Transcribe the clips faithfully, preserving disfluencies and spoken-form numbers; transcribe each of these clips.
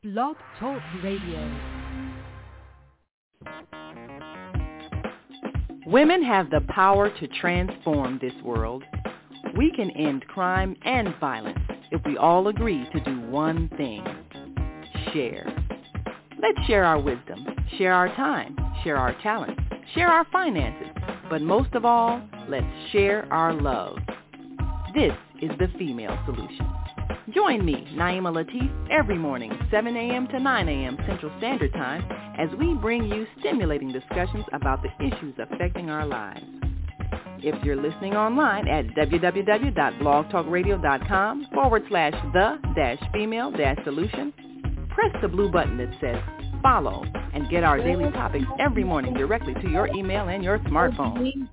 Blog Talk Radio. Women have the power to transform this world. We can end crime and violence if we all agree to do one thing: share. Let's share our wisdom, share our time, share our talents, share our finances, but most of all, let's share our love. This is the Female Solution. Join me, Naima Latif, every morning, seven a.m. to nine a.m. Central Standard Time, as we bring you stimulating discussions about the issues affecting our lives. If you're listening online at www.blogtalkradio.com forward slash the dash female dash solution, press the blue button that says follow and get our daily topics every morning directly to your email and your smartphone.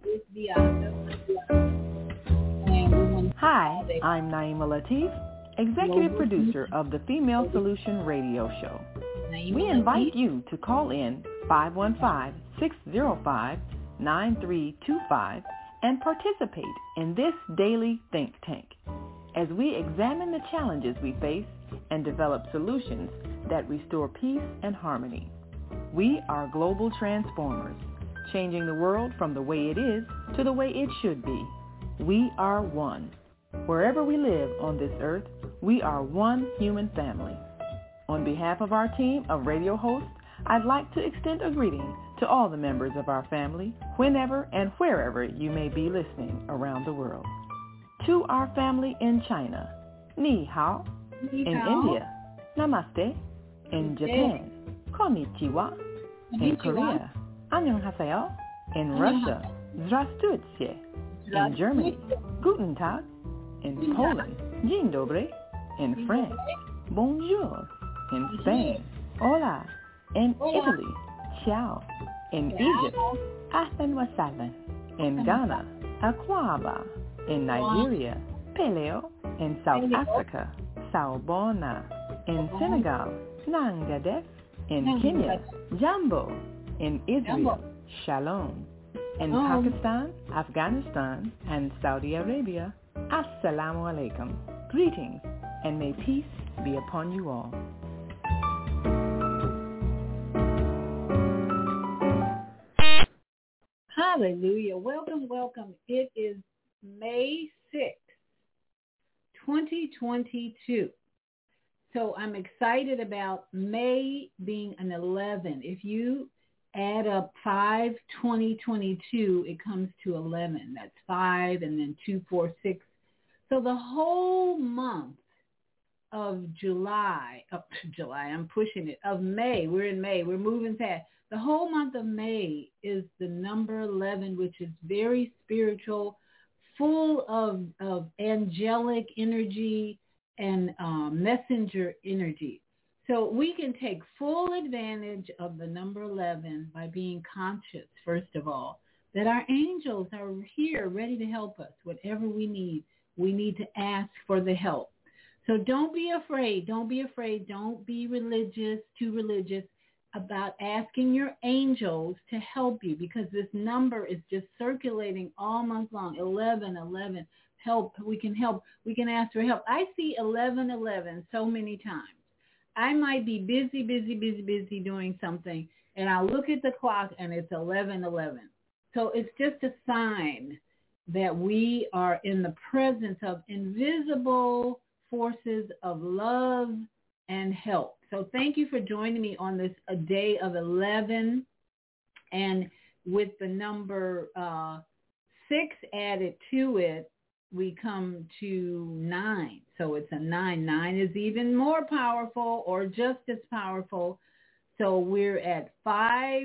Hi, I'm Naima Latif, Executive Producer of the Female Solution Radio Show. We invite you to call in five one five, six zero five, nine three two five and participate in this daily think tank as we examine the challenges we face and develop solutions that restore peace and harmony. We are global transformers, changing the world from the way it is to the way it should be. We are one. Wherever we live on this earth, we are one human family. On behalf of our team of radio hosts, I'd like to extend a greeting to all the members of our family, whenever and wherever you may be listening around the world. To our family in China, Ni Hao. In India, Namaste. In Japan, Konnichiwa. In Korea, Annyeonghaseyo. In Russia, Здравствуйте. In Germany, Guten Tag. In Poland, Dzień dobry. In France, Bonjour. In Spain, Hola. In Italy, Ciao. In Egypt, Ahlan wa sahlan. In Ghana, Akwaba. In Nigeria, Peleo. In South Africa, Sawubona. In Senegal, Nangadef. In Kenya, Jambo. In Israel, Shalom. In Pakistan, Afghanistan, and Saudi Arabia, Assalamu alaikum. Greetings, and may peace be upon you all. Hallelujah. Welcome, welcome. It is May sixth, twenty twenty-two. So I'm excited about May being an eleven. If you add up five, twenty twenty-two, it comes to eleven. That's five and then two, four, six. So the whole month of July, oh, July, I'm pushing it, of May, we're in May, we're moving fast. The whole month of May is the number eleven, which is very spiritual, full of, of angelic energy and um, messenger energy. So we can take full advantage of the number eleven by being conscious, first of all, that our angels are here ready to help us. Whatever we need, we need to ask for the help. So don't be afraid. Don't be afraid. Don't be religious, too religious about asking your angels to help you, because this number is just circulating all month long. eleven, eleven, help. We can help. We can ask for help. I see eleven, eleven so many times. I might be busy, busy, busy, busy doing something, and I'll look at the clock and it's eleven, eleven. So it's just a sign that we are in the presence of invisible forces of love and help. So thank you for joining me on this a day of eleven, and with the number uh, six added to it, we come to nine. So it's a nine. Nine is even more powerful or just as powerful. So we're at five,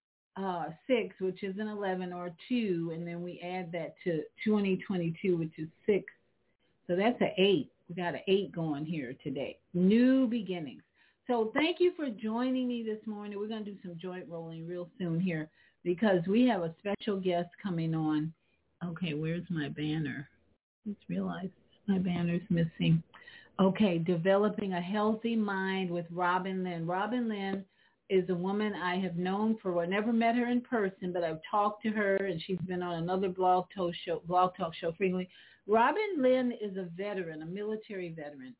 uh, six, which is an eleven, or two, and then we add that to twenty twenty-two, which is six. So that's an eight. We got an eight going here today. New beginnings. So thank you for joining me this morning. We're going to do some joint rolling real soon here because we have a special guest coming on. Okay, where's my banner? Just realized my banner's missing. Okay, Developing a Healthy Mind with Robin Lynn. Robin Lynn is a woman I have known for, I never met her in person, but I've talked to her, and she's been on another blog talk show, blog talk show frequently. Robin Lynn is a veteran, a military veteran.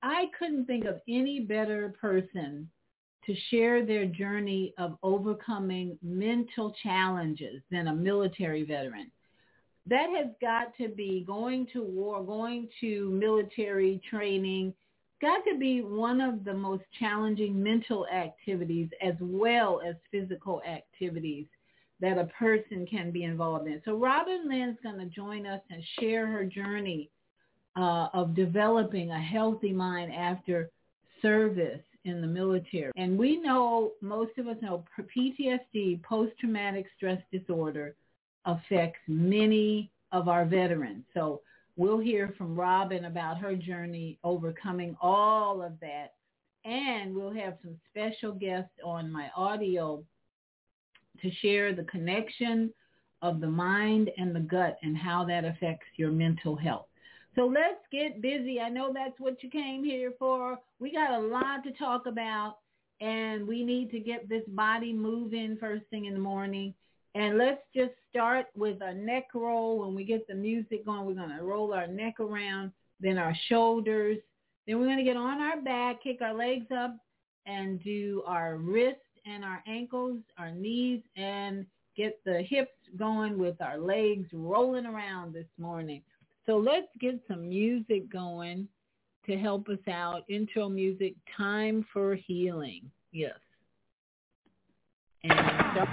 I couldn't think of any better person to share their journey of overcoming mental challenges than a military veteran. That has got to be going to war, going to military training, got to be one of the most challenging mental activities as well as physical activities that a person can be involved in. So Robin Lynn's going to join us and share her journey uh, of developing a healthy mind after service in the military. And we know, most of us know, P T S D, post-traumatic stress disorder, affects many of our veterans. So we'll hear from Robin about her journey overcoming all of that. And we'll have some special guests on my audio to share the connection of the mind and the gut and how that affects your mental health. So let's get busy. I know that's what you came here for. We got a lot to talk about, and we need to get this body moving first thing in the morning. And let's just start with a neck roll. When we get the music going, we're going to roll our neck around, then our shoulders. Then we're going to get on our back, kick our legs up, and do our wrists and our ankles, our knees, and get the hips going with our legs rolling around this morning. So let's get some music going to help us out. Intro music, Time for Healing. Yes. And start.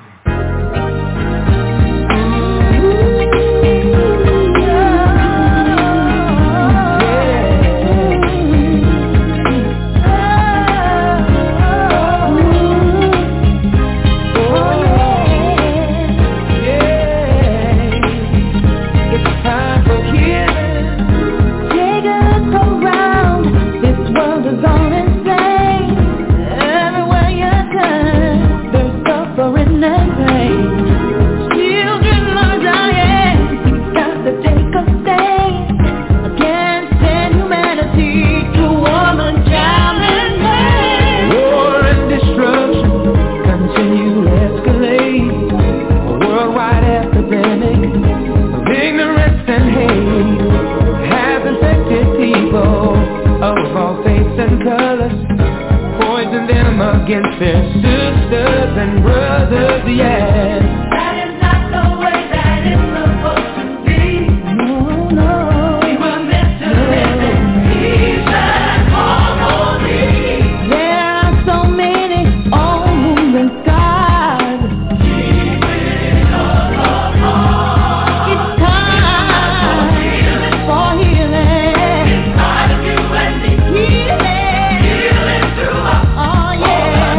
Against their sisters and brothers, yeah. That is not the way that it's supposed to be. No, no. We were meant to live in peace and harmony. There are so many on the skies. Keeping us apart. It's time for healing. It's time of you and me. Healing. Healing through us. Oh, yeah.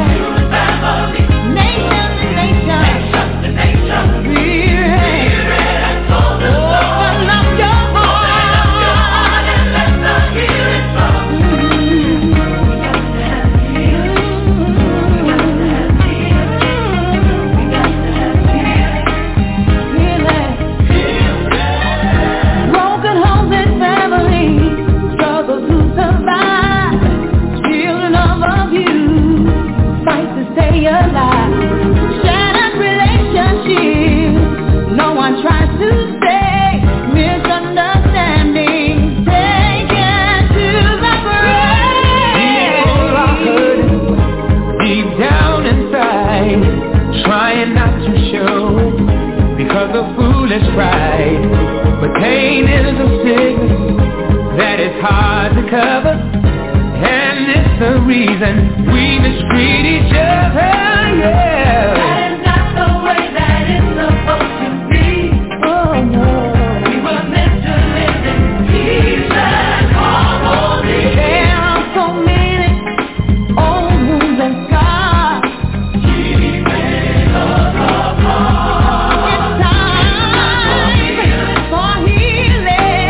Pride, but pain is a sickness that is hard to cover, and it's the reason we mistreat each other, yeah. That is not the way that it's supposed to be. Oh no. We were meant to live in peace and harmony. There are so many old wounds and scars keeping us apart.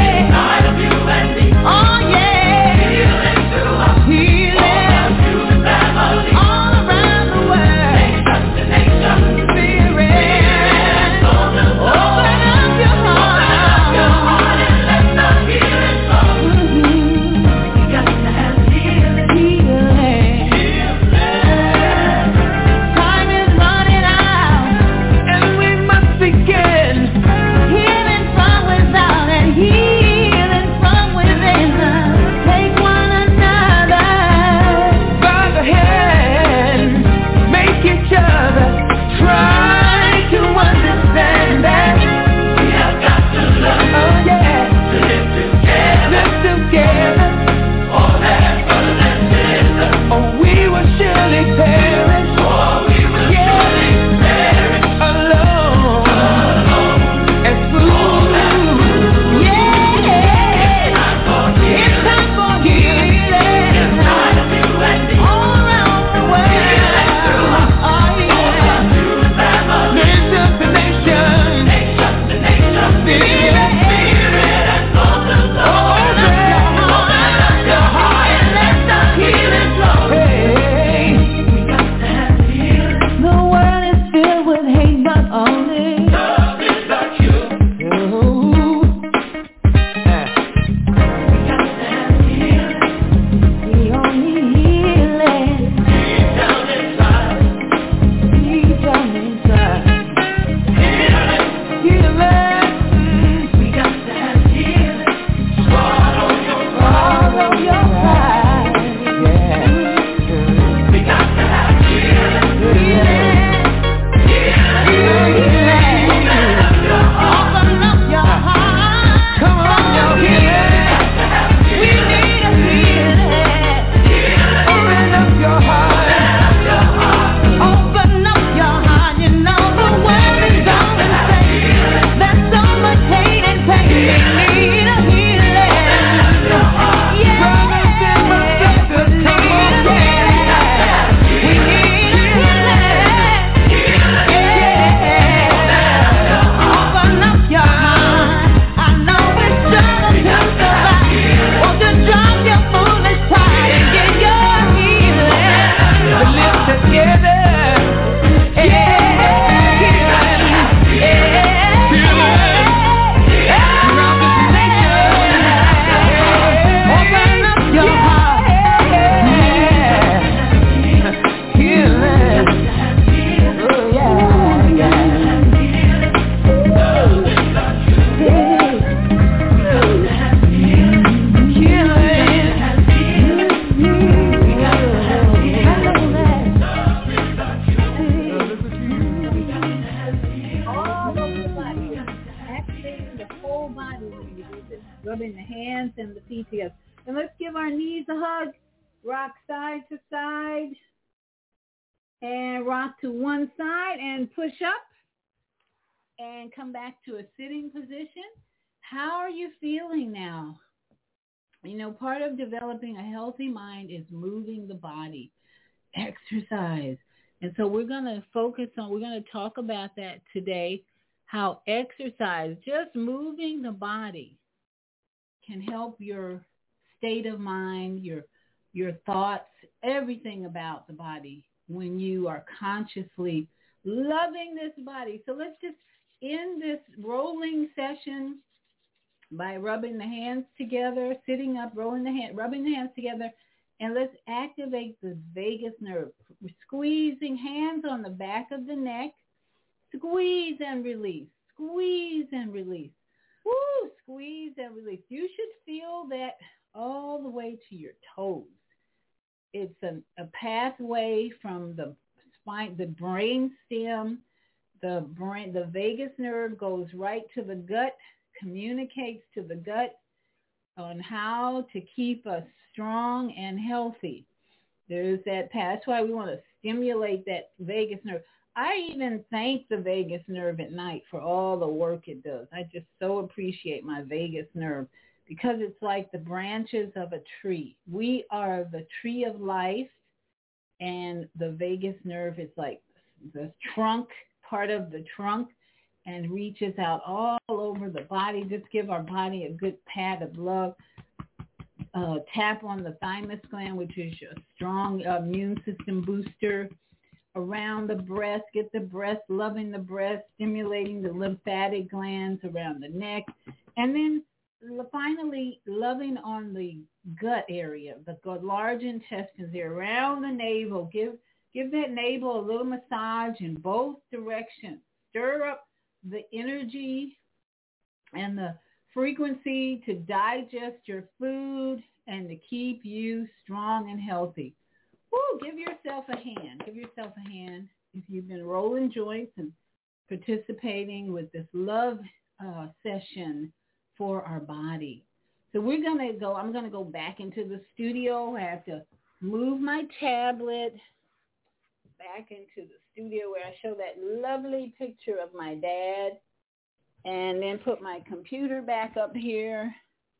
Oh yeah, healing through us, healing. hands and the feet together. And let's give our knees a hug. Rock side to side. And rock to one side and push up. And come back to a sitting position. How are you feeling now? You know, part of developing a healthy mind is moving the body, exercise. And so we're going to focus on, we're going to talk about that today, how exercise, just moving the body, can help your state of mind, your your thoughts, everything about the body when you are consciously loving this body. So let's just end this rolling session by rubbing the hands together, sitting up, rolling the hand, rubbing the hands together, and let's activate the vagus nerve. We're squeezing hands on the back of the neck. Squeeze and release. Squeeze and release. Woo! Squeeze and release. You should feel that all the way to your toes. It's a, a pathway from the spine, the brain stem, the brain, the vagus nerve goes right to the gut, communicates to the gut on how to keep us strong and healthy. There's that path. That's why we want to stimulate that vagus nerve. I even thank the vagus nerve at night for all the work it does. I just so appreciate my vagus nerve because it's like the branches of a tree. We are the tree of life, and the vagus nerve is like the trunk, part of the trunk, and reaches out all over the body. Just give our body a good pat of love. Uh, tap on the thymus gland, which is a strong uh, immune system booster. Around the breast, get the breast, loving the breast, stimulating the lymphatic glands around the neck. And then finally, loving on the gut area, the large intestines there, around the navel. Give, give that navel a little massage in both directions. Stir up the energy and the frequency to digest your food and to keep you strong and healthy. Woo, give yourself a hand. Give yourself a hand if you've been rolling joints and participating with this love uh, session for our body. So we're going to go, I'm going to go back into the studio. I have to move my tablet back into the studio where I show that lovely picture of my dad, and then put my computer back up here.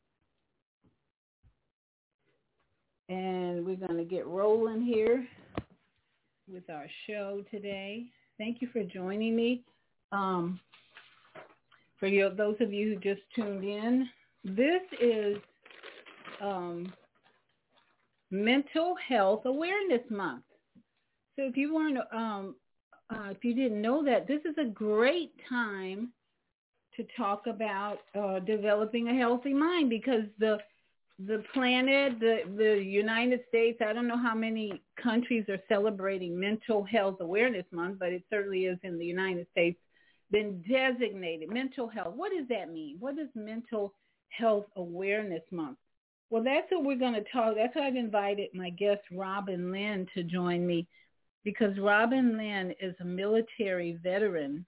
And we're going to get rolling here with our show today. Thank you for joining me. Um, for you, those of you who just tuned in, this is um, Mental Health Awareness Month. So if you weren't, um, uh, if you didn't know that, this is a great time to talk about uh, developing a healthy mind, because the the planet, the the United States, I don't know how many countries are celebrating Mental Health Awareness Month, but it certainly is in the United States, been designated mental health. What does that mean? What is Mental Health Awareness Month? Well, that's what we're going to talk. That's why I've invited my guest, Robin Lynn, to join me, because Robin Lynn is a military veteran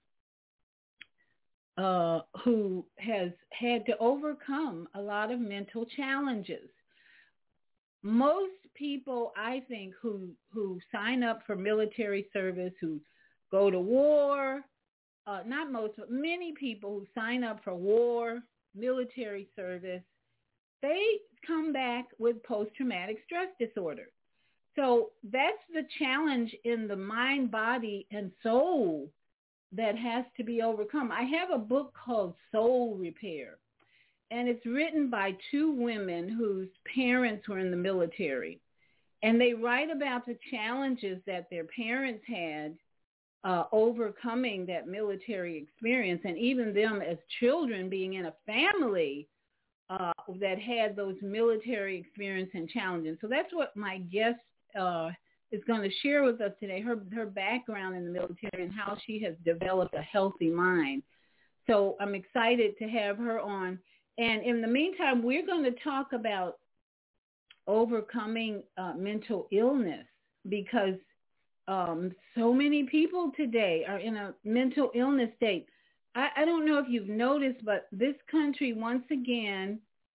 uh, who has had to overcome a lot of mental challenges. Most people, I think, who, who sign up for military service, who go to war, uh, not most, but many people who sign up for war, military service, they come back with post-traumatic stress disorder. So that's the challenge in the mind, body, and soul that has to be overcome. I have a book called Soul Repair, and it's written by two women whose parents were in the military. And they write about the challenges that their parents had uh, overcoming that military experience, and even them as children being in a family uh, that had those military experience and challenges. So that's what my guest uh, is going to share with us today, her, her background in the military and how she has developed a healthy mind. So I'm excited to have her on. And in the meantime, we're going to talk about overcoming uh, mental illness, because um, so many people today are in a mental illness state. I, I don't know if you've noticed, but this country, once again,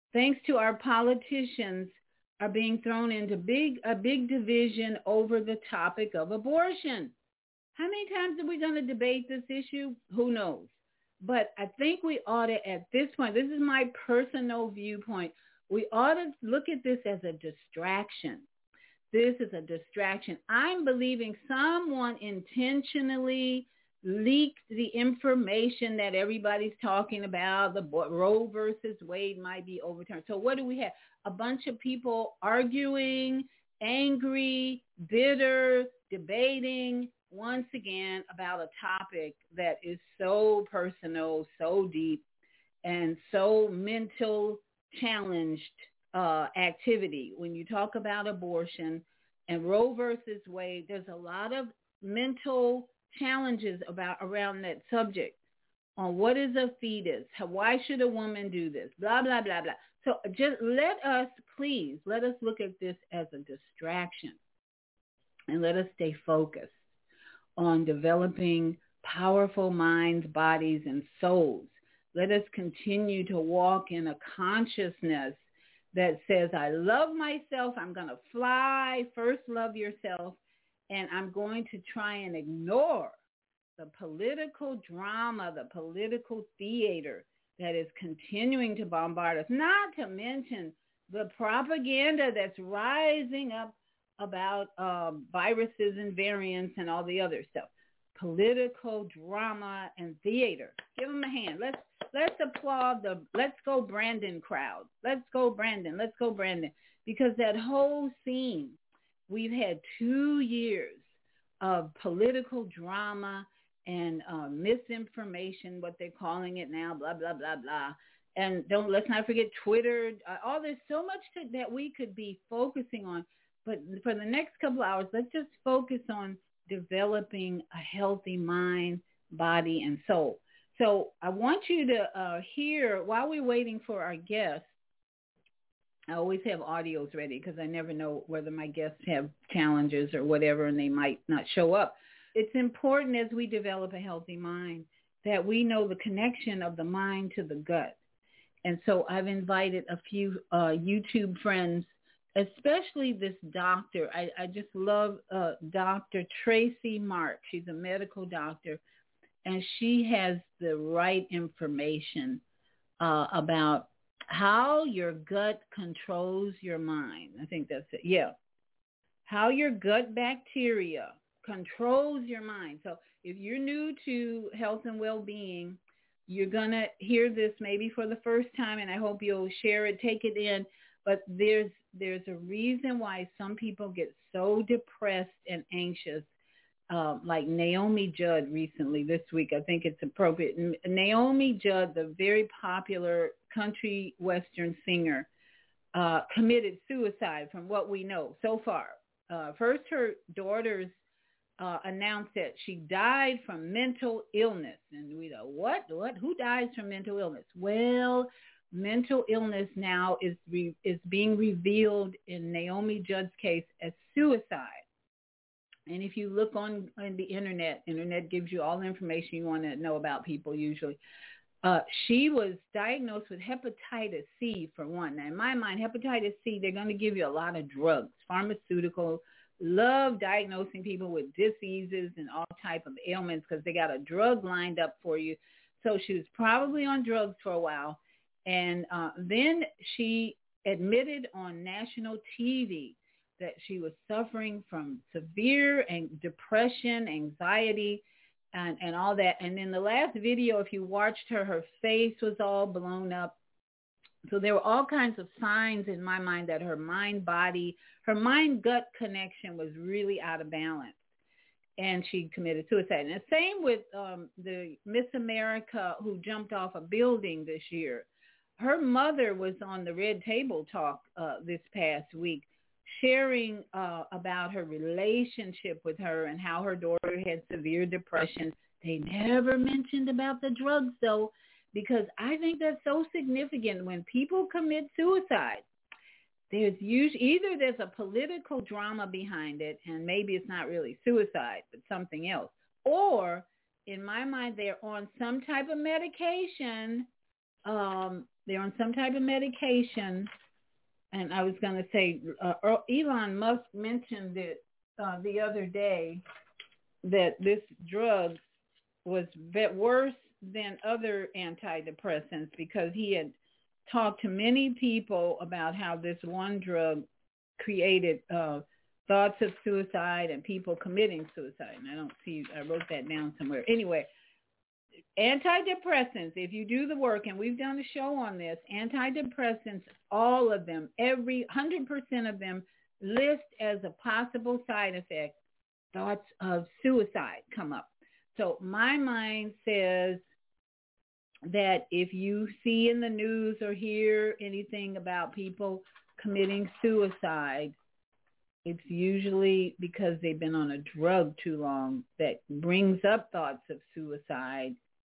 thanks to our politicians, are being thrown into big a big division over the topic of abortion. How many times are we going to debate this issue? Who knows? But I think we ought to, at this point, this is my personal viewpoint, we ought to look at this as a distraction. This is a distraction. I'm believing someone intentionally leaked the information that everybody's talking about. The Roe versus Wade might be overturned. So what do we have? A bunch of people arguing, angry, bitter, debating, once again, about a topic that is so personal, so deep, and so mental challenged uh, activity. When you talk about abortion and Roe versus Wade, there's a lot of mental challenges about around that subject on what is a fetus, how, why should a woman do this, blah, blah, blah, blah. So just let us, please, let us look at this as a distraction and let us stay focused on developing powerful minds, bodies, and souls. Let us continue to walk in a consciousness that says, I love myself, I'm going to fly, first love yourself, and I'm going to try and ignore the political drama, the political theater that is continuing to bombard us, not to mention the propaganda that's rising up about um, viruses and variants and all the other stuff. Political drama and theater. Give them a hand. Let's let's applaud the Let's Go Brandon crowd. Let's go Brandon. Let's go Brandon. Because that whole scene, we've had two years of political drama and uh, misinformation, what they're calling it now, blah, blah, blah, blah. And don't let's not forget Twitter. Uh, all there's so much to, that we could be focusing on. But for the next couple of hours, let's just focus on developing a healthy mind, body, and soul. So I want you to uh, hear, while we're waiting for our guests, I always have audios ready because I never know whether my guests have challenges or whatever and they might not show up. It's important as we develop a healthy mind that we know the connection of the mind to the gut. And so I've invited a few uh, YouTube friends, especially this doctor. I, I just love uh, Doctor Tracy Mark. She's a medical doctor, and she has the right information uh, about how your gut controls your mind. I think that's it. Yeah. How your gut bacteria controls your mind. So if you're new to health and well-being, you're going to hear this maybe for the first time, and I hope you'll share it, take it in. But there's there's a reason why some people get so depressed and anxious, um, like Naomi Judd recently this week. I think it's appropriate. Naomi Judd, the very popular country western singer, uh, committed suicide from what we know so far. Uh, first, her daughters uh, announced that she died from mental illness. And we know, what? What? Who dies from mental illness? Well, mental illness now is re- is being revealed in Naomi Judd's case as suicide. And if you look on, on the internet, internet gives you all the information you want to know about people usually. Uh, she was diagnosed with hepatitis C, for one. Now, in my mind, hepatitis C, they're going to give you a lot of drugs. Pharmaceutical love diagnosing people with diseases and all type of ailments because they got a drug lined up for you. So she was probably on drugs for a while. And uh, then she admitted on national T V that she was suffering from severe and depression, anxiety, and, and all that. And in the last video, if you watched her, her face was all blown up. So there were all kinds of signs in my mind that her mind-body, her mind-gut connection was really out of balance. And she committed suicide. And the same with um, the Miss America who jumped off a building this year. Her mother was on the Red Table Talk uh, this past week, sharing uh, about her relationship with her and how her daughter had severe depression. They never mentioned about the drugs, though, because I think that's so significant. When people commit suicide, there's usually either there's a political drama behind it, and maybe it's not really suicide, but something else. Or, in my mind, they're on some type of medication um, they're on some type of medication. And I was going to say, uh, Elon Musk mentioned it uh, the other day that this drug was worse than other antidepressants because he had talked to many people about how this one drug created uh, thoughts of suicide and people committing suicide. And I don't see, I wrote that down somewhere. Anyway, antidepressants, if you do the work, and we've done a show on this, antidepressants, all of them, every one hundred percent of them list as a possible side effect, thoughts of suicide come up. So my mind says that if you see in the news or hear anything about people committing suicide, it's usually because they've been on a drug too long that brings up thoughts of suicide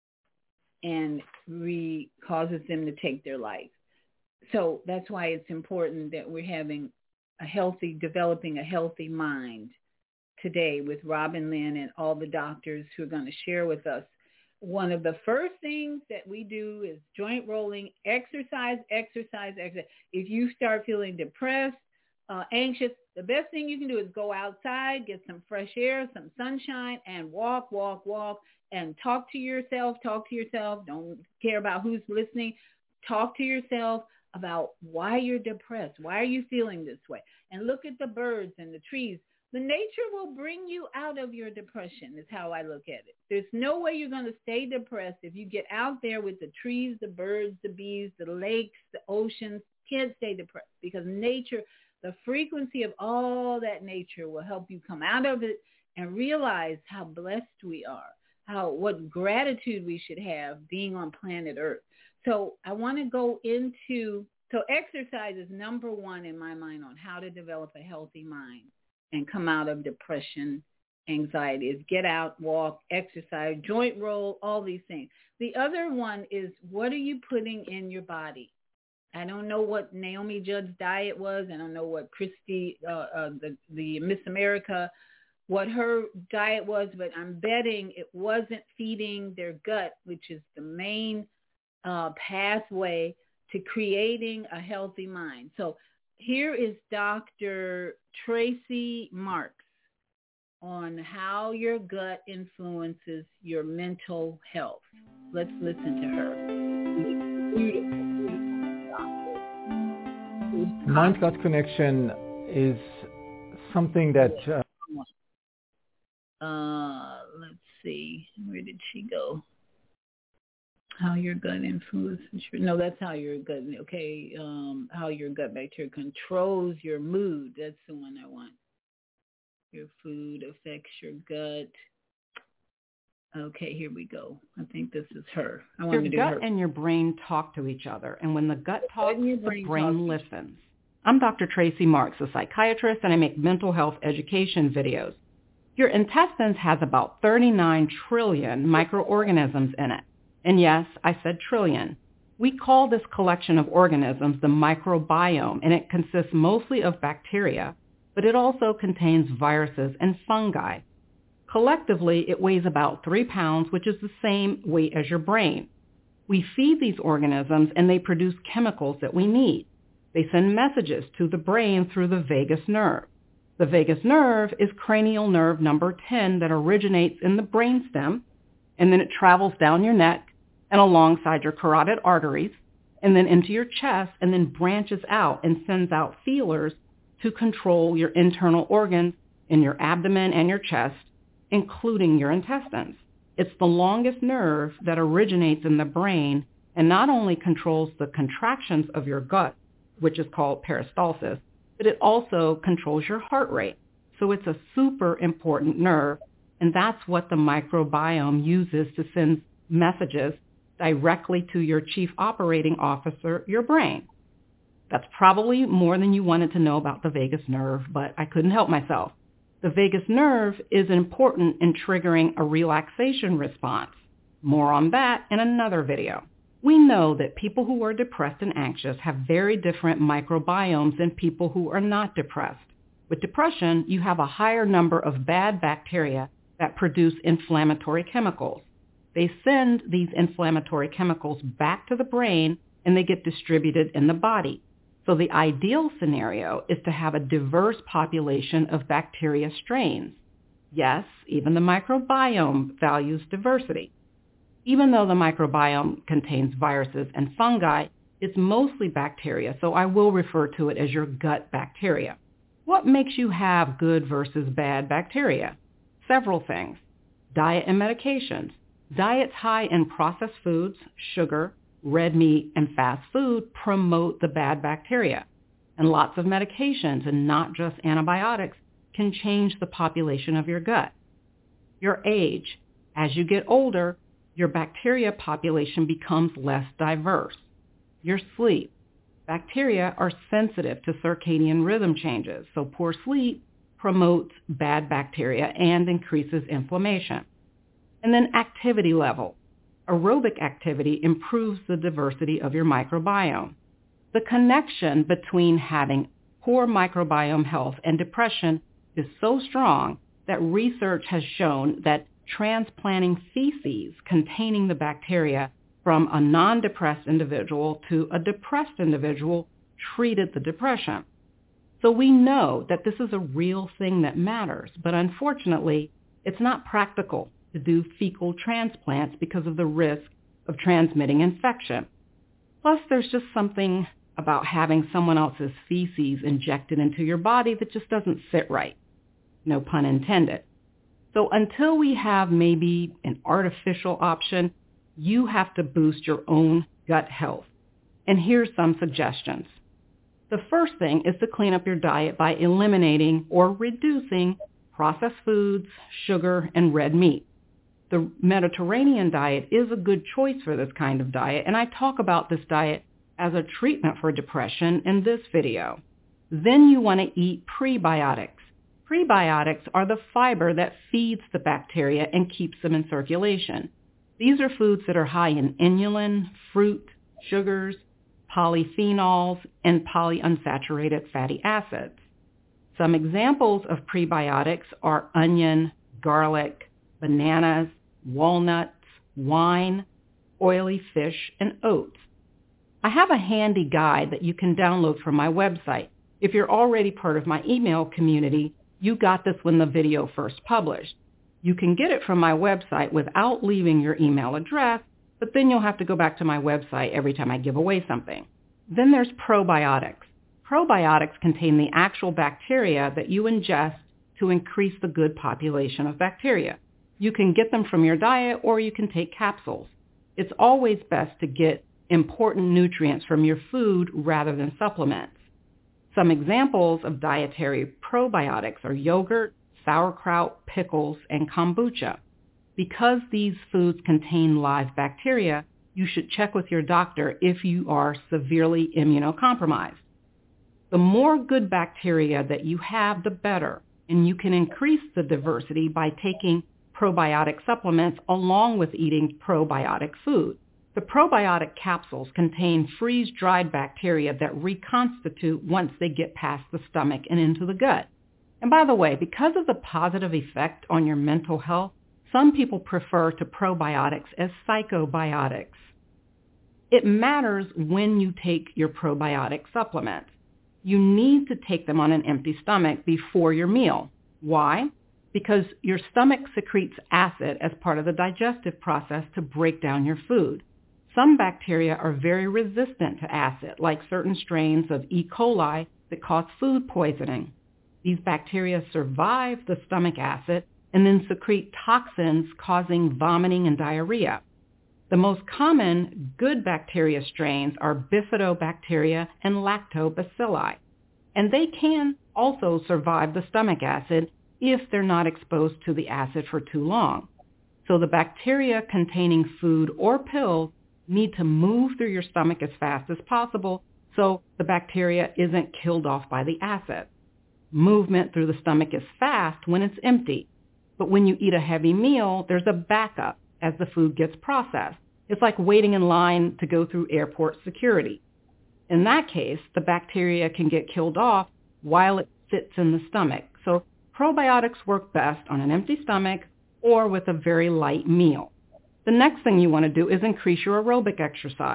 and re- causes them to take their life. So that's why it's important that we're having a healthy, developing a healthy mind today with Robin Lynn and all the doctors who are going to share with us. One of the first things that we do is joint rolling, exercise, exercise, exercise. If you start feeling depressed, uh, anxious, the best thing you can do is go outside, get some fresh air, some sunshine, and walk, walk, walk, and talk to yourself, talk to yourself. Don't care about who's listening. Talk to yourself about why you're depressed. Why are you feeling this way? And look at the birds and the trees. The nature will bring you out of your depression is how I look at it. There's no way you're going to stay depressed if you get out there with the trees, the birds, the bees, the lakes, the oceans. Can't stay depressed because nature, the frequency of all that nature will help you come out of it and realize how blessed we are, how what gratitude we should have being on planet Earth. So I want to go into, so exercise is number one in my mind on how to develop a healthy mind and come out of depression, anxiety, is get out, walk, exercise, joint roll, all these things. The other one is, what are you putting in your body? I don't know what Naomi Judd's diet was. I don't know what Christy, uh, uh, the, the Miss America, what her diet was, but I'm betting it wasn't feeding their gut, which is the main uh, pathway to creating a healthy mind. So here is Doctor Tracy Marks on how your gut influences your mental health. Let's listen to her. Beautiful. Mind-gut connection is something that... Uh, uh, let's see. Where did she go? How your gut influences your... No, that's how your gut... Okay, um, how your gut bacteria controls your mood. That's the one I want. Your food affects your gut. Okay, here we go. I think this is her. I want your to do gut her. and your brain talk to each other, and when the gut talks, brain the brain talks. listens. I'm Doctor Tracy Marks, a psychiatrist, and I make mental health education videos. Your intestines has about thirty-nine trillion microorganisms in it. And yes, I said trillion. We call this collection of organisms the microbiome, and it consists mostly of bacteria, but it also contains viruses and fungi. Collectively, it weighs about three pounds, which is the same weight as your brain. We feed these organisms, and they produce chemicals that we need. They send messages to the brain through the vagus nerve. The vagus nerve is cranial nerve number ten that originates in the brainstem, and then it travels down your neck and alongside your carotid arteries, and then into your chest, and then branches out and sends out feelers to control your internal organs in your abdomen and your chest, including your intestines. It's the longest nerve that originates in the brain and not only controls the contractions of your gut, which is called peristalsis, but it also controls your heart rate. So it's a super important nerve, and that's what the microbiome uses to send messages directly to your chief operating officer, your brain. That's probably more than you wanted to know about the vagus nerve, but I couldn't help myself. The vagus nerve is important in triggering a relaxation response. More on that in another video. We know that people who are depressed and anxious have very different microbiomes than people who are not depressed. With depression, you have a higher number of bad bacteria that produce inflammatory chemicals. They send these inflammatory chemicals back to the brain, and they get distributed in the body. So the ideal scenario is to have a diverse population of bacteria strains. Yes, even the microbiome values diversity. Even though the microbiome contains viruses and fungi, it's mostly bacteria, so I will refer to it as your gut bacteria. What makes you have good versus bad bacteria? Several things. Diet and medications. Diets high in processed foods, sugar, red meat, and fast food promote the bad bacteria. And lots of medications, and not just antibiotics, can change the population of your gut. Your age. As you get older, your bacteria population becomes less diverse. Your sleep. Bacteria are sensitive to circadian rhythm changes, so poor sleep promotes bad bacteria and increases inflammation. And then activity level. Aerobic activity improves the diversity of your microbiome. The connection between having poor microbiome health and depression is so strong that research has shown that transplanting feces containing the bacteria from a non-depressed individual to a depressed individual treated the depression. So we know that this is a real thing that matters, but unfortunately, it's not practical to do fecal transplants because of the risk of transmitting infection. Plus, there's just something about having someone else's feces injected into your body that just doesn't sit right. No pun intended. So until we have maybe an artificial option, you have to boost your own gut health. And here's some suggestions. The first thing is to clean up your diet by eliminating or reducing processed foods, sugar, and red meat. The Mediterranean diet is a good choice for this kind of diet, and I talk about this diet as a treatment for depression in this video. Then you want to eat prebiotics. Prebiotics are the fiber that feeds the bacteria and keeps them in circulation. These are foods that are high in inulin, fruit, sugars, polyphenols, and polyunsaturated fatty acids. Some examples of prebiotics are onion, garlic, bananas, walnuts, wine, oily fish, and oats. I have a handy guide that you can download from my website. If you're already part of my email community, you got this when the video first published. You can get it from my website without leaving your email address, but then you'll have to go back to my website every time I give away something. Then there's probiotics. Probiotics contain the actual bacteria that you ingest to increase the good population of bacteria. You can get them from your diet or you can take capsules. It's always best to get important nutrients from your food rather than supplements. Some examples of dietary probiotics are yogurt, sauerkraut, pickles, and kombucha. Because these foods contain live bacteria, you should check with your doctor if you are severely immunocompromised. The more good bacteria that you have, the better, and you can increase the diversity by taking probiotic supplements along with eating probiotic food. The probiotic capsules contain freeze-dried bacteria that reconstitute once they get past the stomach and into the gut. And by the way, because of the positive effect on your mental health, some people prefer to probiotics as psychobiotics. It matters when you take your probiotic supplements. You need to take them on an empty stomach before your meal. Why? Because your stomach secretes acid as part of the digestive process to break down your food. Some bacteria are very resistant to acid, like certain strains of E. coli that cause food poisoning. These bacteria survive the stomach acid and then secrete toxins causing vomiting and diarrhea. The most common good bacteria strains are bifidobacteria and lactobacilli, and they can also survive the stomach acid if they're not exposed to the acid for too long. So the bacteria containing food or pills need to move through your stomach as fast as possible so the bacteria isn't killed off by the acid. Movement through the stomach is fast when it's empty, but when you eat a heavy meal, there's a backup as the food gets processed. It's like waiting in line to go through airport security. In that case, the bacteria can get killed off while it sits in the stomach. So probiotics work best on an empty stomach or with a very light meal. The next thing you want to do is increase your aerobic exercise.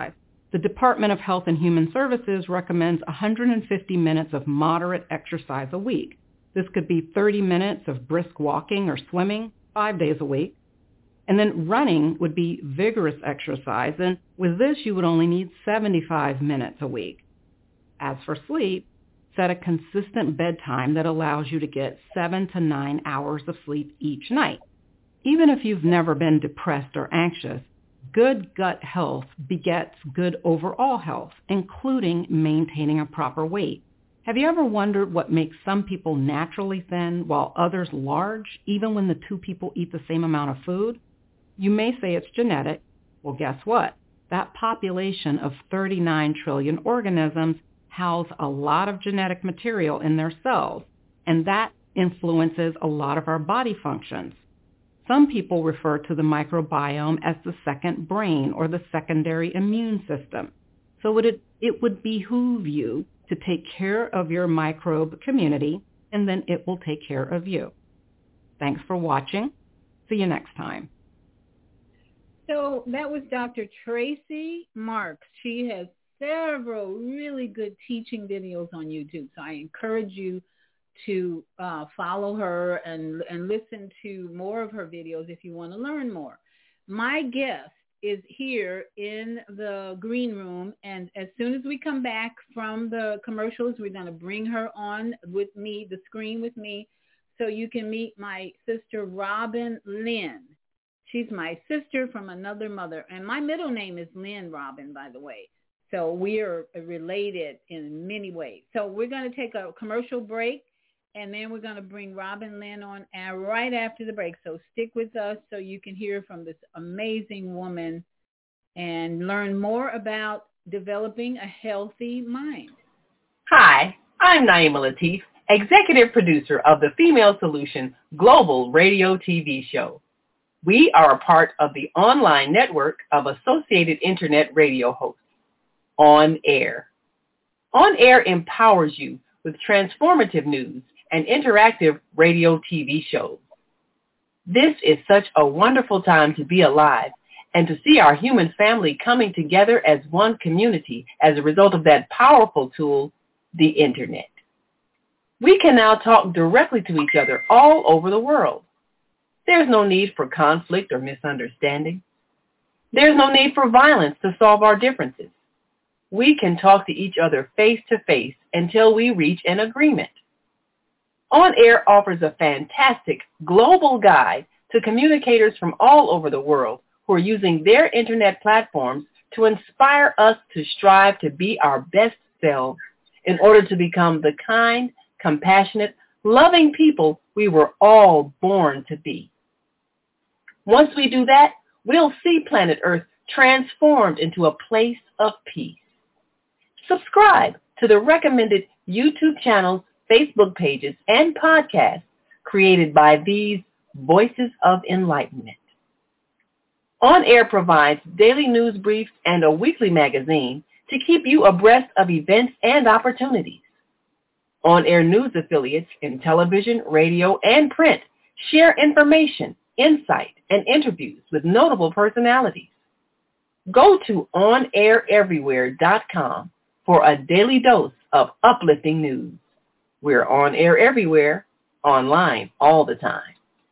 The Department of Health and Human Services recommends one hundred fifty minutes of moderate exercise a week. This could be thirty minutes of brisk walking or swimming five days a week. And then running would be vigorous exercise, and with this you would only need seventy-five minutes a week. As for sleep, set a consistent bedtime that allows you to get seven to nine hours of sleep each night. Even if you've never been depressed or anxious, good gut health begets good overall health, including maintaining a proper weight. Have you ever wondered what makes some people naturally thin while others large, even when the two people eat the same amount of food? You may say it's genetic. Well, guess what? That population of thirty-nine trillion organisms house a lot of genetic material in their cells, and that influences a lot of our body functions. Some people refer to the microbiome as the second brain or the secondary immune system. So it, it would behoove you to take care of your microbe community, and then it will take care of you. Thanks for watching. See you next time. So that was Doctor Tracy Marks. She has several really good teaching videos on YouTube. So I encourage you to uh, follow her and, and listen to more of her videos if you want to learn more. My guest is here in the green room, and as soon as we come back from the commercials, we're going to bring her on with me, the screen with me, so you can meet my sister Robin Lynn. She's my sister from another mother, and my middle name is Lynn Robin, by the way. So we are related in many ways. So we're going to take a commercial break, and then we're going to bring Robin Lynn on right after the break. So stick with us so you can hear from this amazing woman and learn more about developing a healthy mind. Hi, I'm Naima Latif, executive producer of the Female Solution Global Radio T V show. We are a part of the online network of Associated Internet radio hosts, On Air. On Air empowers you with transformative news and interactive radio T V shows. This is such a wonderful time to be alive and to see our human family coming together as one community as a result of that powerful tool, the Internet. We can now talk directly to each other all over the world. There's no need for conflict or misunderstanding. There's no need for violence to solve our differences. We can talk to each other face to face until we reach an agreement. On Air offers a fantastic global guide to communicators from all over the world who are using their internet platforms to inspire us to strive to be our best selves in order to become the kind, compassionate, loving people we were all born to be. Once we do that, we'll see planet Earth transformed into a place of peace. Subscribe to the recommended YouTube channels, Facebook pages, and podcasts created by these Voices of Enlightenment. On Air provides daily news briefs and a weekly magazine to keep you abreast of events and opportunities. On Air news affiliates in television, radio, and print share information, insight, and interviews with notable personalities. Go to on air everywhere dot com for a daily dose of uplifting news. We're on air everywhere, online all the time.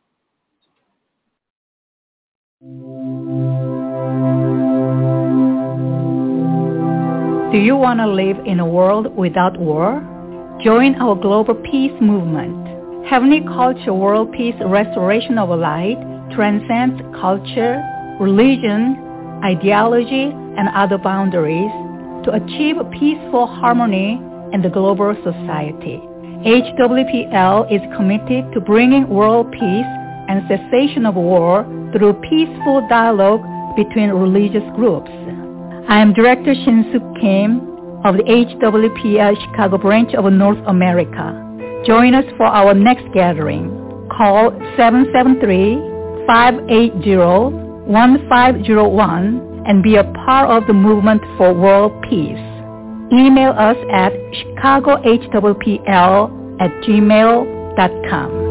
Do you want to live in a world without war? Join our global peace movement. Heavenly Culture World Peace Restoration of Light transcends culture, religion, ideology, and other boundaries to achieve peaceful harmony in the global society. H W P L is committed to bringing world peace and cessation of war through peaceful dialogue between religious groups. I am Director Shin-Suk Kim of the H W P L Chicago branch of North America. Join us for our next gathering. Call seven seven three, five eight zero, one five zero one and be a part of the movement for world peace. Email us at chicago h w p l at gmail dot com.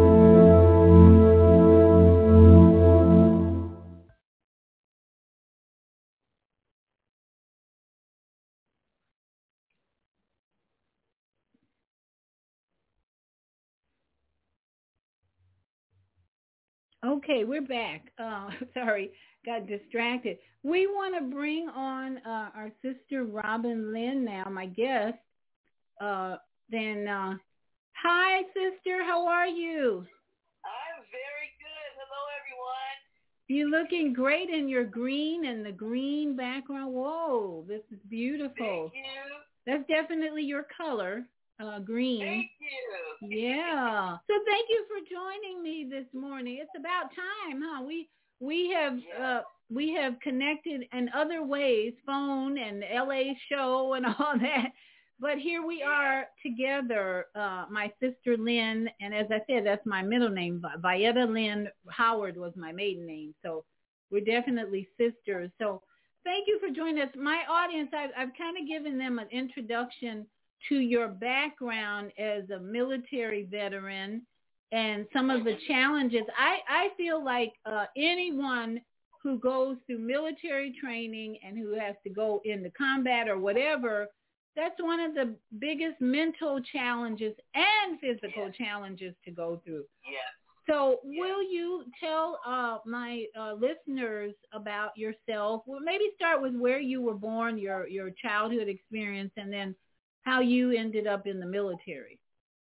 Okay, we're back. Uh, sorry, got distracted. We want to bring on uh, our sister Robin Lynn now, my guest. Uh, then, uh, hi, sister. How are you? I'm very good. Hello, everyone. You're looking great in your green and the green background. Whoa, this is beautiful. Thank you. That's definitely your color, uh, green. Thank you. Yeah. So thank you for joining me this morning. It's about time, huh? We we have yeah. uh, we have connected in other ways, phone and L A show and all that. But here we are together, uh, my sister Lynn, and as I said, that's my middle name. Vieta Lynn Howard was my maiden name. So we're definitely sisters. So thank you for joining us. My audience, I've, I've kind of given them an introduction to your background as a military veteran and some of the challenges. I, I feel like uh, anyone who goes through military training and who has to go into combat or whatever, that's one of the biggest mental challenges and physical yes. challenges to go through. Yes. So yes. will you tell uh, my uh, listeners about yourself? Well, maybe start with where you were born, your, your childhood experience, and then how you ended up in the military.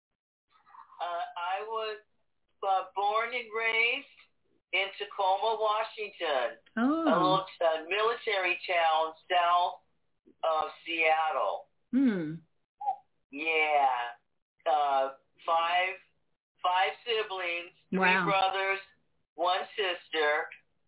Uh, I was uh, born and raised in Tacoma, Washington, oh. a little uh, military town south of Seattle. Hmm. Yeah. Uh, five, five siblings, three wow. brothers, one sister.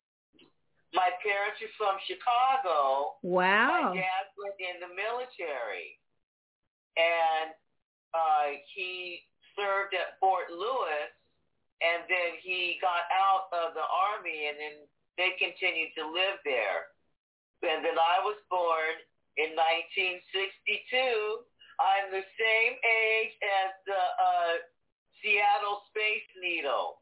My parents are from Chicago. Wow. My dad was in the military. And uh, he served at Fort Lewis, and then he got out of the Army, and then they continued to live there. And then I was born in nineteen sixty-two. I'm the same age as the uh, Seattle Space Needle.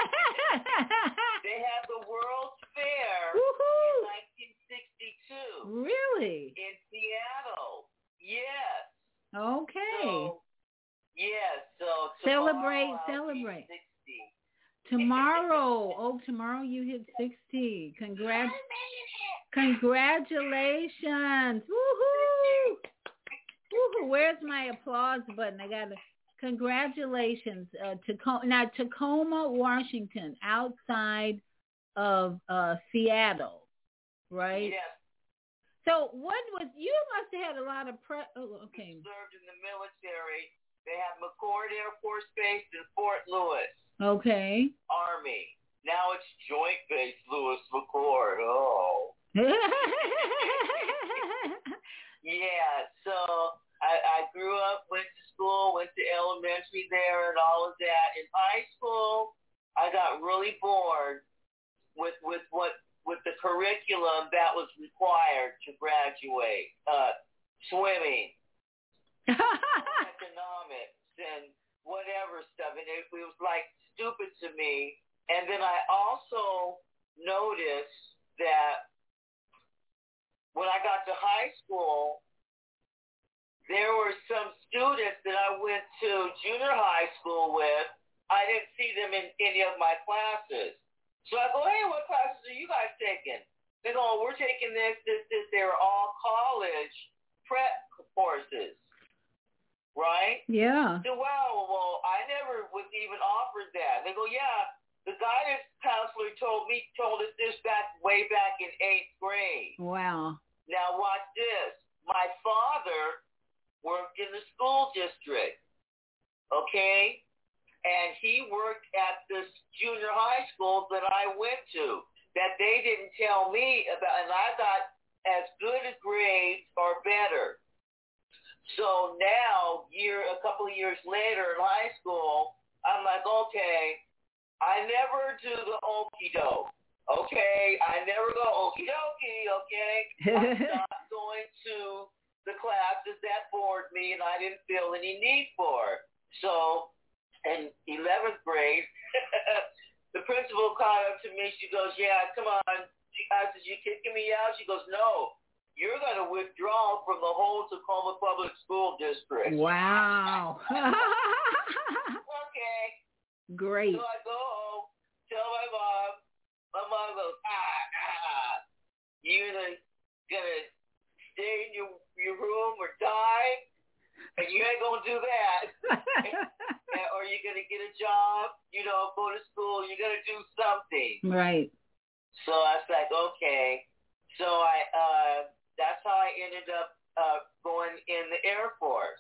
They had the World's Fair Woo-hoo. in nineteen sixty-two. Really? In Seattle. Yes. Okay. So, yes. So celebrate, celebrate. Tomorrow. Oh, tomorrow you hit sixty. Congrats. Congratulations. Woohoo. Woohoo. Where's my applause button? I got to. Congratulations. Uh, Tacoma, now, Tacoma, Washington, outside of uh, Seattle, right? Yes. So what was, you must have had a lot of, pre- oh, okay. Served in the military. They have McCord Air Force Base in Fort Lewis. Okay. Army. Now it's Joint Base Lewis McCord. Oh. Yeah, so I, I grew up, went to school, went to elementary there and all of that. In high school, I got really bored with with what with the curriculum that was required to graduate. Uh, swimming, economics, and whatever stuff. And it, it was like stupid to me. And then I also noticed that when I got to high school, there were some students that I went to junior high school with. I didn't see them in any of my classes. So I go, hey, what classes are you guys taking? They go, oh, we're taking this, this, this. They were all college prep courses, right? Yeah. So, wow, well, I never was even offered that. They go, yeah, the guidance counselor told me, told us this back way back in eighth grade. Wow. Now watch this. My father worked in the school district, okay? And he worked at this junior high school that I went to that they didn't tell me about, and I got as good a grades or better. So now, year a couple of years later in high school, I'm like, okay, I never do the okie doke. Okay, I never go okie dokie, okay? I stopped going to the classes that bored me and I didn't feel any need for. So in eleventh grade, the principal called up to me. She goes, yeah, come on. I said, you kicking me out? She goes, no, you're going to withdraw from the whole Tacoma Public School District. Wow. Okay. Great. So I go home, tell my mom, you either gonna stay in your your room or die, and you ain't gonna do that, and, or you're gonna get a job, you know, go to school. You're gonna do something. Right. So I was like, okay. So I uh, that's how I ended up uh, going in the Air Force.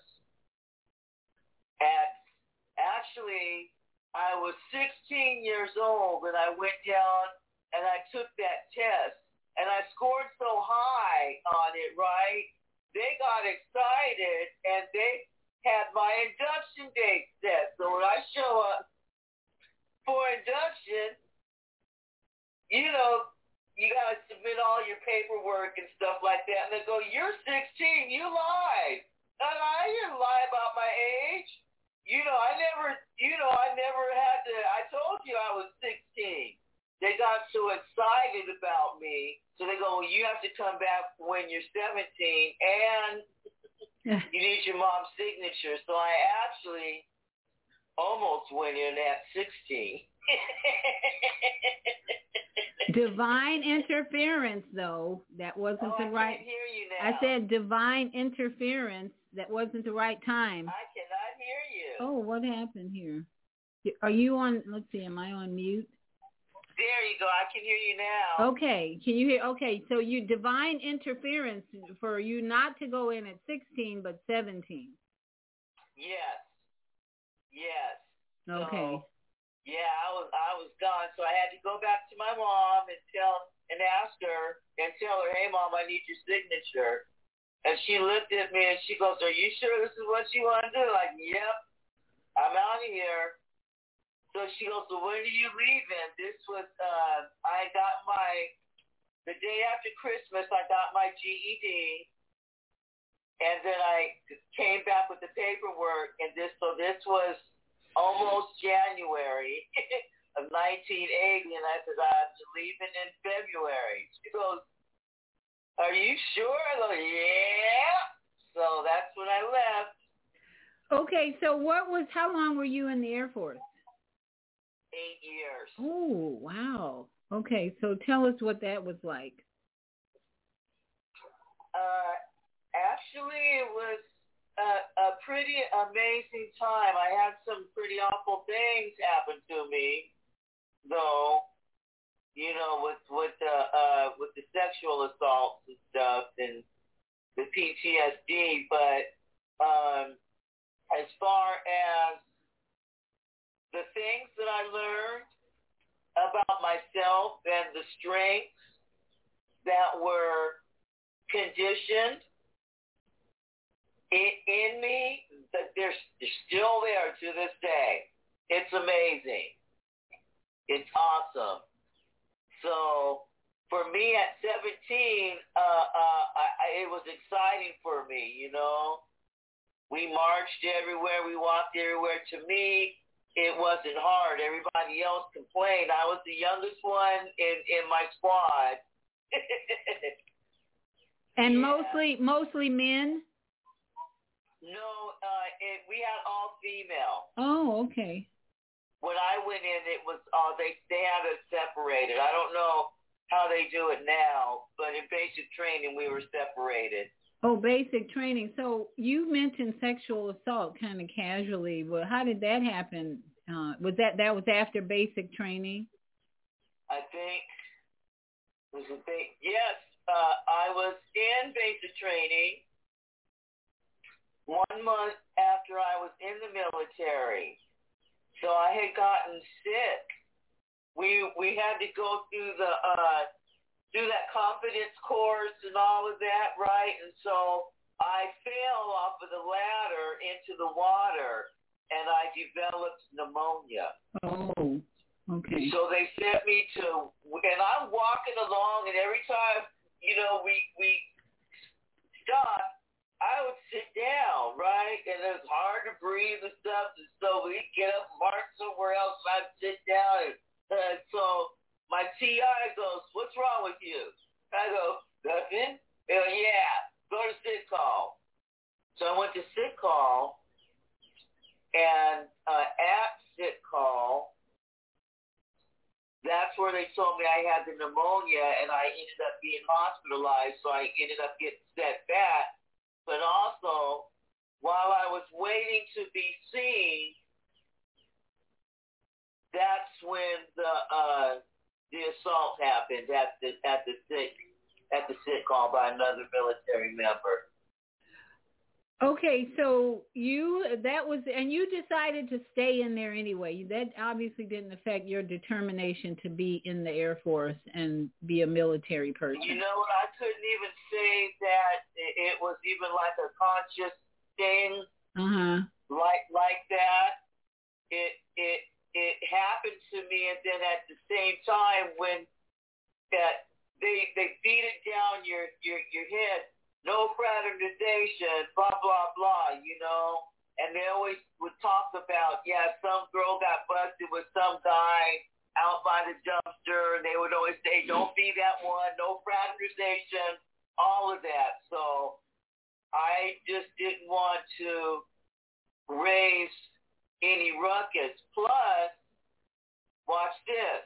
At actually, I was sixteen years old when I went down and I took that test, and I scored so high on it, right? They got excited, and they had my induction date set. So when I show up for induction, you know, you got to submit all your paperwork and stuff like that. And they go, you're sixteen, you lied. And I didn't lie about my age. You know, I never, you know, I never had to, I told you I was sixteen. They got so excited about me. So they go, well, you have to come back when you're seventeen, and you need your mom's signature. So I actually almost went in at sixteen. Divine interference, though. That wasn't oh, the I right. Can't hear you now. I said divine interference. That wasn't the right time. I cannot hear you. Oh, what happened here? Are you on? Let's see. Am I on mute? There you go. I can hear you now. Okay. Can you hear? Okay. So you divine interference for you not to go in at sixteen but seventeen. Yes. Yes. Okay. So, yeah, I was I was gone, so I had to go back to my mom and tell and ask her and tell her, hey, Mom, I need your signature. And she looked at me and she goes, are you sure this is what you want to do? Like, yep, I'm out of here. So she goes, so when are you leaving? This was, uh, I got my, the day after Christmas, I got my G E D. And then I came back with the paperwork. And this, so this was almost January of nineteen eighty. And I said, I'm leaving in February. She goes, are you sure? I go, yeah. So that's when I left. Okay, so what was, how long were you in the Air Force? Eight years. Oh, wow. Okay, so tell us what that was like. Uh, actually, it was a, a pretty amazing time. I had some pretty awful things happen to me, though. You know, with with the uh, with the sexual assaults and stuff, and the P T S D. But um, as far as the things that I learned about myself and the strengths that were conditioned in, in me, that they're, they're still there to this day. It's amazing. It's awesome. So for me at seventeen, uh, uh, I, it was exciting for me, you know. We marched everywhere. We walked everywhere. To me, it wasn't hard. Everybody else complained. I was the youngest one in, in my squad. And yeah. mostly mostly men? No, uh, it, we had all female. Oh, okay. When I went in, it was all, they, they had us separated. I don't know how they do it now, but in basic training, we were separated. Oh, basic training. So you mentioned sexual assault kind of casually. Well, how did that happen? Uh, was that that was after basic training? I think was it ba- yes. Uh, I was in basic training one month after I was in the military. So I had gotten sick. We we had to go through the uh, do that confidence course and all of that, right? And so I fell off of the ladder into the water, and I developed pneumonia. Oh, okay. So they sent me to, and I'm walking along, and every time, you know, we we stopped, I would sit down, right? And it was hard to breathe and stuff, and so we'd get up and march somewhere else, and I'd sit down, and uh, so my T I goes, what's wrong with you? I go, nothing. They go, yeah, go to sick call. So I went to sick call, and uh, at sick call, that's that's where they told me I had the pneumonia, and I ended up being hospitalized, so I ended up getting set back. But also, while I was waiting to be seen, that's when the uh, the assault happened at the at the sick at the sick call by another military member. Okay, so you that was, and you decided to stay in there anyway. That obviously didn't affect your determination to be in the Air Force and be a military person. You know what? I couldn't even say that it was even like a conscious thing, uh-huh. like like that. It it it happened to me, and then at the same time when that they they beat it down your your your head. No fraternization, blah, blah, blah, you know. And they always would talk about, yeah, some girl got busted with some guy out by the dumpster. And they would always say, don't be that one, no fraternization, all of that. So I just didn't want to raise any ruckus. Plus, watch this.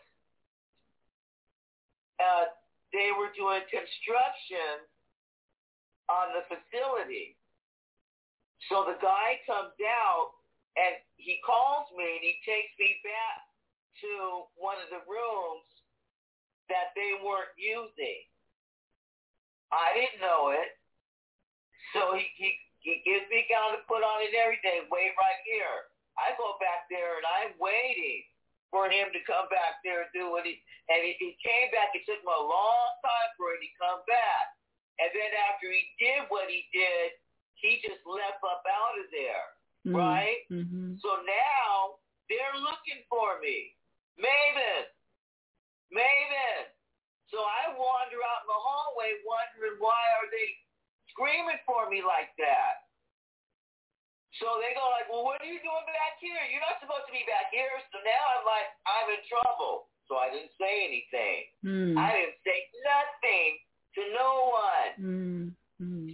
Uh, they were doing construction on the facility. So the guy comes out and he calls me and he takes me back to one of the rooms that they weren't using. I didn't know it. So he, he, he gives me a gown to put on and everything. Wait right here. I go back there and I'm waiting for him to come back there and do what he, and he, he came back. It took him a long time for him to come back. And then after he did what he did, he just left up out of there, mm-hmm. right? Mm-hmm. So now they're looking for me. Maven, Maven. So I wander out in the hallway wondering why are they screaming for me like that? So they go like, well, what are you doing back here? You're not supposed to be back here. So now I'm like, I'm in trouble. So I didn't say anything. Mm. I didn't say nothing to no one. Mm-hmm.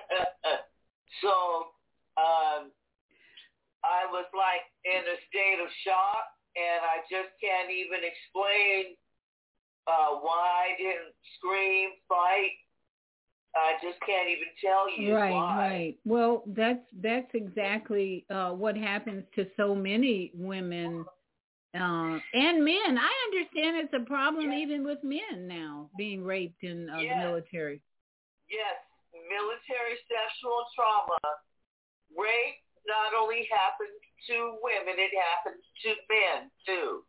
So um, I was like in a state of shock, and I just can't even explain uh, why I didn't scream, fight. I just can't even tell you right, why. Right, Well, that's that's exactly uh, what happens to so many women Uh, and men. I understand it's a problem yes. even with men now being raped in uh, yes. the military. Yes, military sexual trauma. Rape not only happens to women, it happens to men too.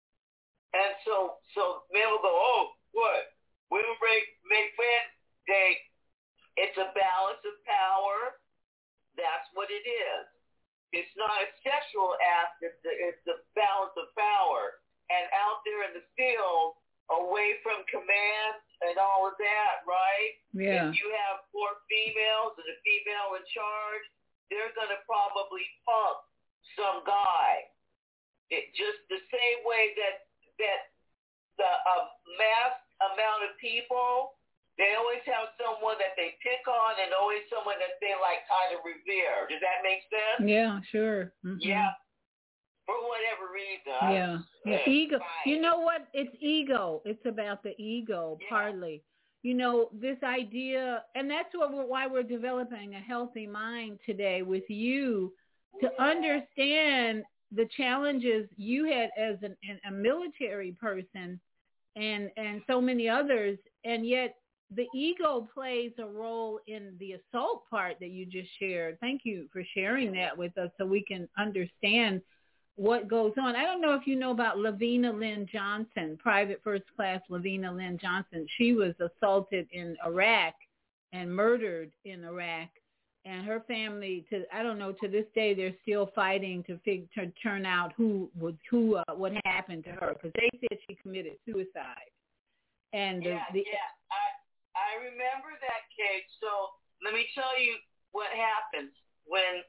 And so, so men will go, oh, what? Women rape, make men. They, it's a balance of power. That's what it is. It's not a sexual act, it's the, it's the balance of power. And out there in the field, away from command and all of that, right? Yeah. If you have four females and a female in charge, they're going to probably pump some guy. It just the same way that, that the uh, mass amount of people, they always have someone that they pick on and always someone that they like kind of revere. Does that make sense? Yeah, sure. Mm-hmm. Yeah. For whatever reason. Yeah. Yeah. Uh, ego. fine. You know what? It's ego. It's about the ego, yeah. partly. You know, this idea, and that's what we're, why we're developing a healthy mind today with you to yeah. understand the challenges you had as an, a military person and, and so many others, and yet the ego plays a role in the assault part that you just shared. Thank you for sharing that with us so we can understand what goes on. I don't know if you know about Lavina Lynn Johnson, Private First Class Lavina Lynn Johnson. She was assaulted in Iraq and murdered in Iraq. And her family, to I don't know, to this day, they're still fighting to, fig, to turn out who would who uh, what happened to her, because they said she committed suicide. And the, yeah, the, yeah, I I remember that case. So let me tell you what happens when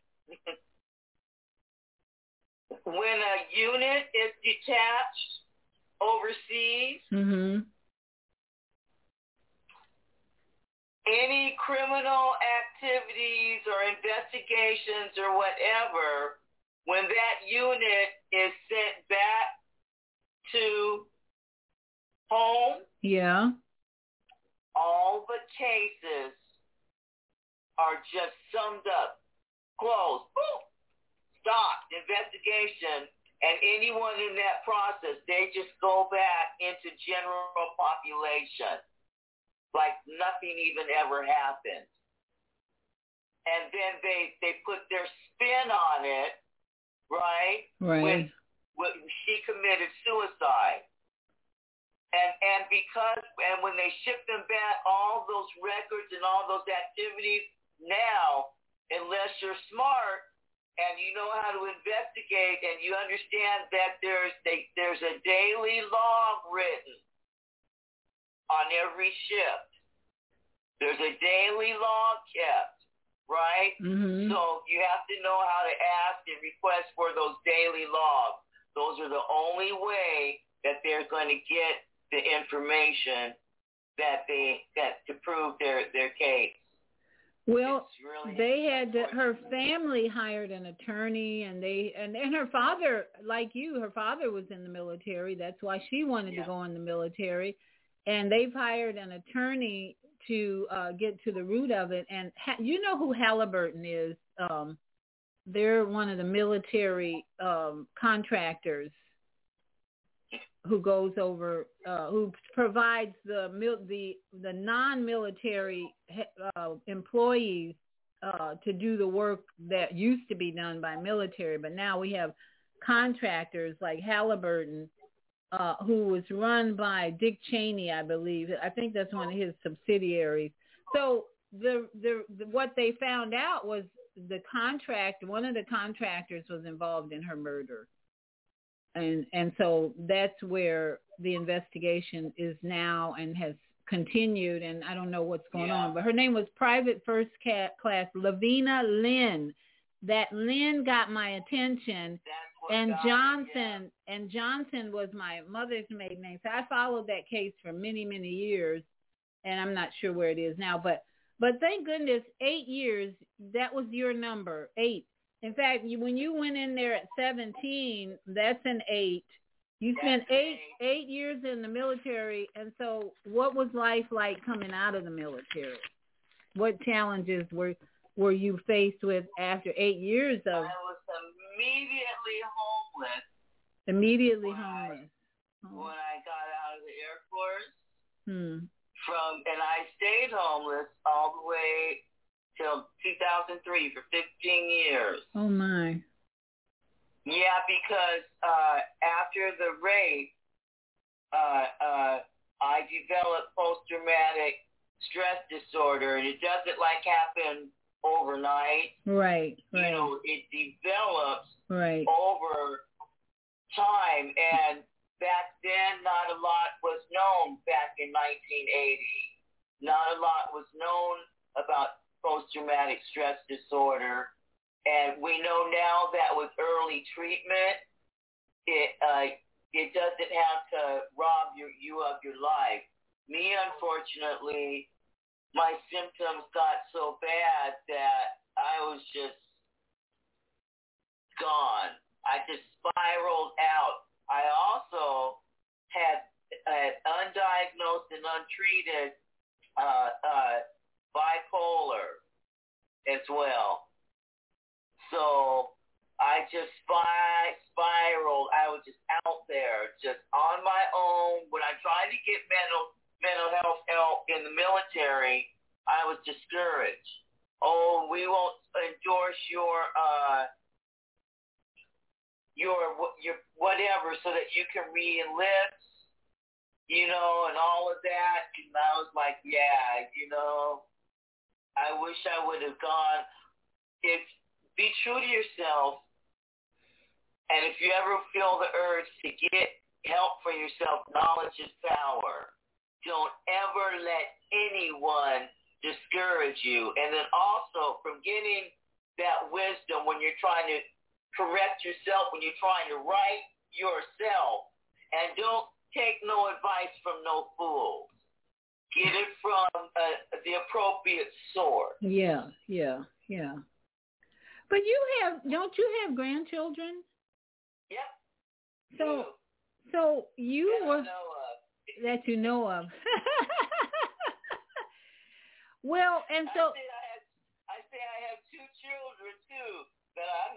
when a unit is detached overseas. Mm-hmm. Any criminal activities or investigations or whatever, when that unit is sent back to home, yeah, all the cases are just summed up, closed, boom, stopped, investigation, and anyone in that process, they just go back into general population, like nothing even ever happened. And then they, they put their spin on it, right? right. When, when she committed suicide. And and because, and when they ship them back, all those records and all those activities, now, unless you're smart and you know how to investigate and you understand that there's they, there's a daily log written on every shift. There's a daily log kept, right? Mm-hmm. So you have to know how to ask and request for those daily logs. Those are the only way that they're going to get the information that they that to prove their their case. Well, really they had to, her family hired an attorney, and they and, and her father, like you, her father was in the military. That's why she wanted yeah. to go in the military, and they've hired an attorney to uh, get to the root of it. And ha- you know who Halliburton is? Um, they're one of the military um, contractors who goes over, uh, who provides the mil- the the non-military uh, employees uh, to do the work that used to be done by military, but now we have contractors like Halliburton, uh, who was run by Dick Cheney, I believe. I think that's one of his subsidiaries. So the the, the what they found out was the contract. One of the contractors was involved in her murder. And and so that's where the investigation is now and has continued, and I don't know what's going yeah. on. But her name was Private First Class Lavina Lynn. That Lynn got my attention, and Johnson yeah. and Johnson was my mother's maiden name. So I followed that case for many many years, and I'm not sure where it is now. But but thank goodness, eight years. That was your number, eight. In fact, you, when you went in there at seventeen, that's an eight. You spent eight eight years in the military, and so what was life like coming out of the military? What challenges were were you faced with after eight years of? I was immediately homeless. Immediately when homeless. I, oh. When I got out of the Air Force. Hmm. From and I stayed homeless all the way till two thousand three for fifteen years. Oh my. Yeah, because uh, after the rape, uh, uh, I developed post-traumatic stress disorder, and it doesn't like happen overnight. Right, right. You know, it develops right. over time, and back then not a lot was known back in nineteen eighty. Not a lot was known about post-traumatic stress disorder. And we know now that with early treatment, it uh, it doesn't have to rob your, you of your life. Me, unfortunately, my symptoms got so bad that I was just gone. I just spiraled out. I also had, had undiagnosed and untreated uh, uh, bipolar as well. So I just spy, spiraled. I was just out there, just on my own. When I tried to get mental mental health help in the military, I was discouraged. Oh, we won't endorse your uh, your your whatever, so that you can re-enlist, you know, and all of that. And I was like, yeah, you know, I wish I would have gone. If Be true to yourself, and if you ever feel the urge to get help for yourself, knowledge is power. Don't ever let anyone discourage you. And then also from getting that wisdom when you're trying to correct yourself, when you're trying to right yourself, and don't take no advice from no fools. Get it from uh, the appropriate source. Yeah, yeah, yeah. But you have, don't you have grandchildren? Yep. So, so you yeah, were, that you know of. Well, and so I say I have, I say I have two children too that I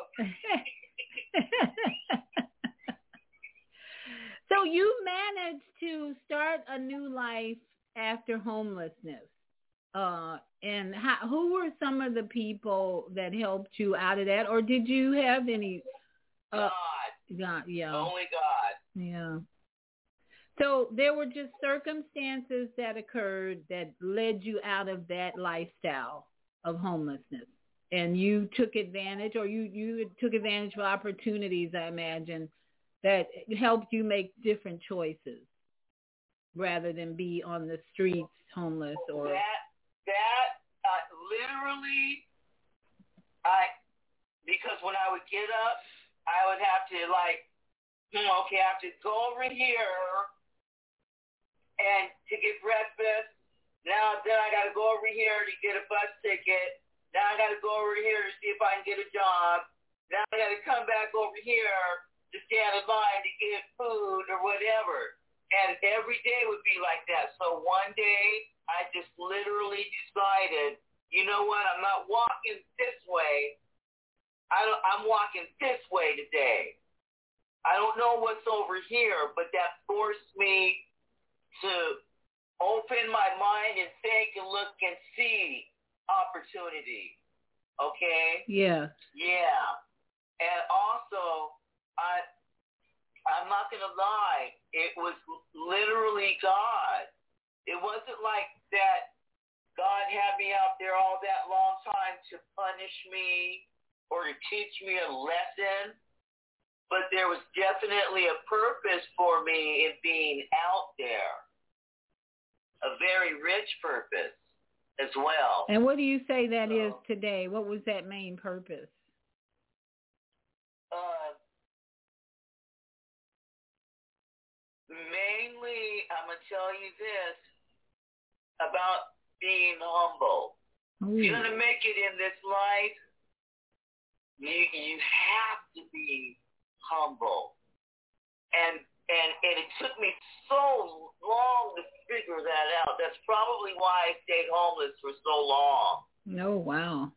know of. So you managed to start a new life after homelessness. Uh, and how, who were some of the people that helped you out of that, or did you have any? Uh, God. God, yeah. Only God. Yeah. So there were just circumstances that occurred that led you out of that lifestyle of homelessness. And you took advantage, or you, you took advantage of opportunities, I imagine, that helped you make different choices rather than be on the streets homeless or... That, that uh, literally, I, because when I would get up, I would have to like, hmm, okay, I have to go over here and to get breakfast. Now then I got to go over here to get a bus ticket. Now I got to go over here to see if I can get a job. Now I got to come back over here to stand in line to get food or whatever. And every day would be like that. So one day I just literally decided, you know what, I'm not walking this way. I don't, I'm walking this way today. I don't know what's over here, but that forced me to open my mind and think and look and see opportunity. Okay? Yeah. Yeah. And also, I, I'm not going to lie, it was literally God. It wasn't like that God had me out there all that long time to punish me or to teach me a lesson, but there was definitely a purpose for me in being out there, a very rich purpose as well. And what do you say that so, is today? What was that main purpose? Uh, mainly, I'm going to tell you this about being humble. Ooh. If you're going to make it in this life, you, you have to be humble. And, and, and it took me so long to figure that out. That's probably why I stayed homeless for so long. Oh, wow.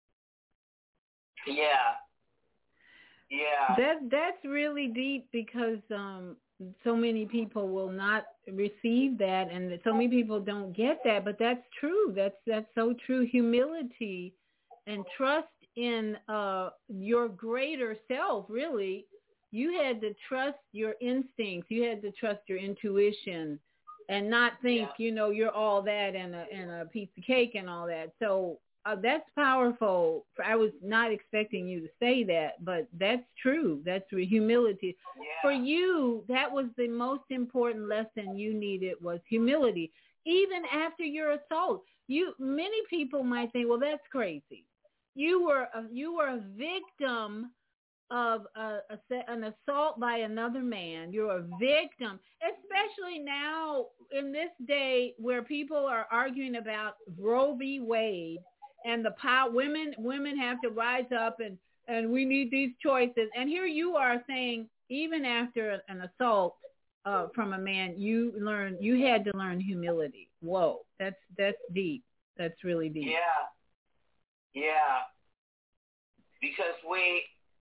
Yeah. Yeah. That that's really deep because um, so many people will not receive that, and so many people don't get that. But that's true. That's that's so true. Humility and trust in uh, your greater self. Really, you had to trust your instincts. You had to trust your intuition, and not think yeah. you know you're all that and a and a piece of cake and all that. So. Uh, that's powerful. I was not expecting you to say that, but that's true. That's humility. Yeah. For you, that was the most important lesson you needed was humility. Even after your assault, you many people might think, well, that's crazy. You were a, you were a victim of a, a, an assault by another man. You're a victim, especially now in this day where people are arguing about Roe v. Wade. And the power, women, women have to rise up, and, and we need these choices. And here you are saying, even after an assault uh, from a man, you learn, you had to learn humility. Whoa, that's that's deep. That's really deep. Yeah, yeah. Because we,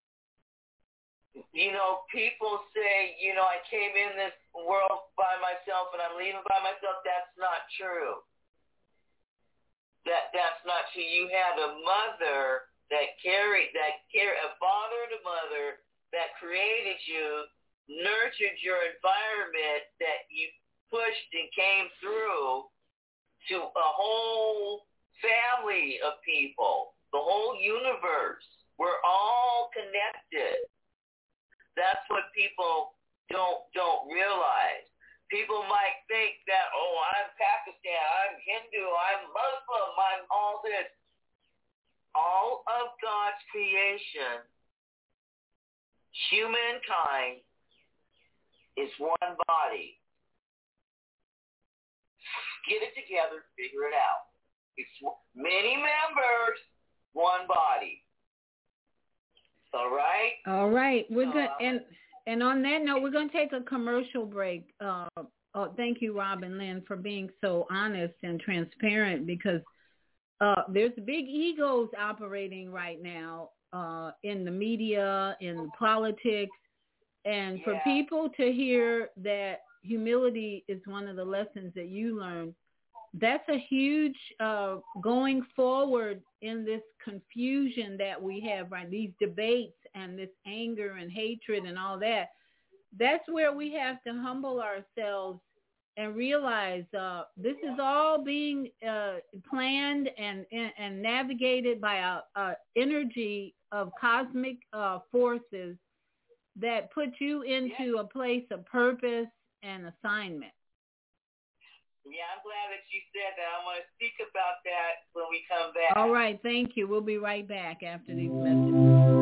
you know, people say, you know, I came in this world by myself and I'm leaving by myself. That's not true. That that's not true. You had a mother that carried, that carried, a father and a mother that created you, nurtured your environment, that you pushed and came through to a whole family of people, the whole universe. We're all connected. That's what people don't don't realize. People might think that, oh, I'm Pakistan, I'm Hindu, I'm Muslim, I'm all this. All of God's creation, humankind, is one body. Get it together, figure it out. It's many members, one body. All right? All right. We're uh, good. And... And on that note, we're going to take a commercial break, uh, Oh, thank you, Robin Lynn, for being so honest and transparent, because uh, there's big egos operating right now uh, in the media, in politics, and for Yeah. people to hear that humility is one of the lessons that you learn, that's a huge uh, going forward in this confusion that we have, right? These debates and this anger and hatred and all that. That's where we have to humble ourselves and realize uh, this is all being uh, planned and, and and navigated by a, a energy of cosmic uh, forces that put you into Yeah. a place of purpose and assignment. Yeah, I'm glad that you said that. I'm going to speak about that when we come back. All right, thank you. We'll be right back after these messages.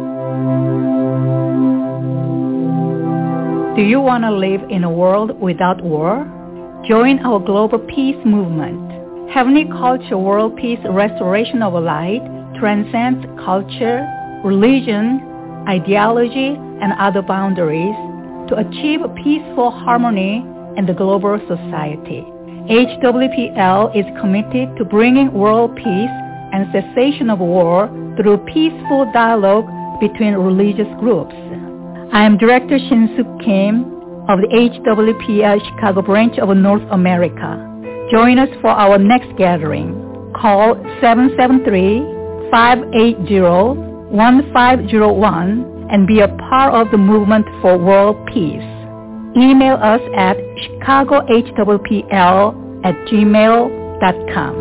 Do you want to live in a world without war? Join our global peace movement. Heavenly Culture World Peace Restoration of Light transcends culture, religion, ideology, and other boundaries to achieve peaceful harmony in the global society. H W P L is committed to bringing world peace and cessation of war through peaceful dialogue between religious groups. I am Director Shin-Suk Kim of the H W P L Chicago branch of North America. Join us for our next gathering. Call seven seven three, five eight zero, one five zero one and be a part of the movement for world peace. Email us at chicago h w p l at gmail dot com.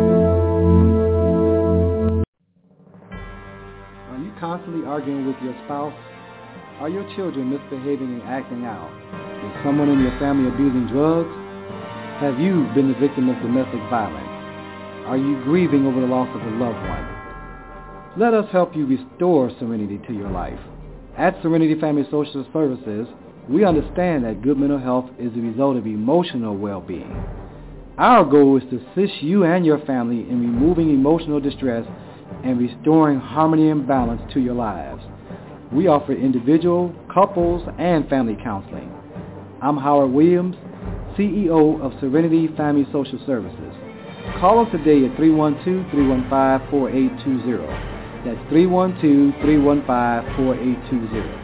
Are you constantly arguing with your spouse? Are your children misbehaving and acting out? Is someone in your family abusing drugs? Have you been the victim of domestic violence? Are you grieving over the loss of a loved one? Let us help you restore serenity to your life. At Serenity Family Social Services, we understand that good mental health is the result of emotional well-being. Our goal is to assist you and your family in removing emotional distress and restoring harmony and balance to your lives. We offer individual, couples, and family counseling. I'm Howard Williams, C E O of Serenity Family Social Services. Call us today at three one two, three one five, four eight two zero. That's three one two, three one five, four eight two zero.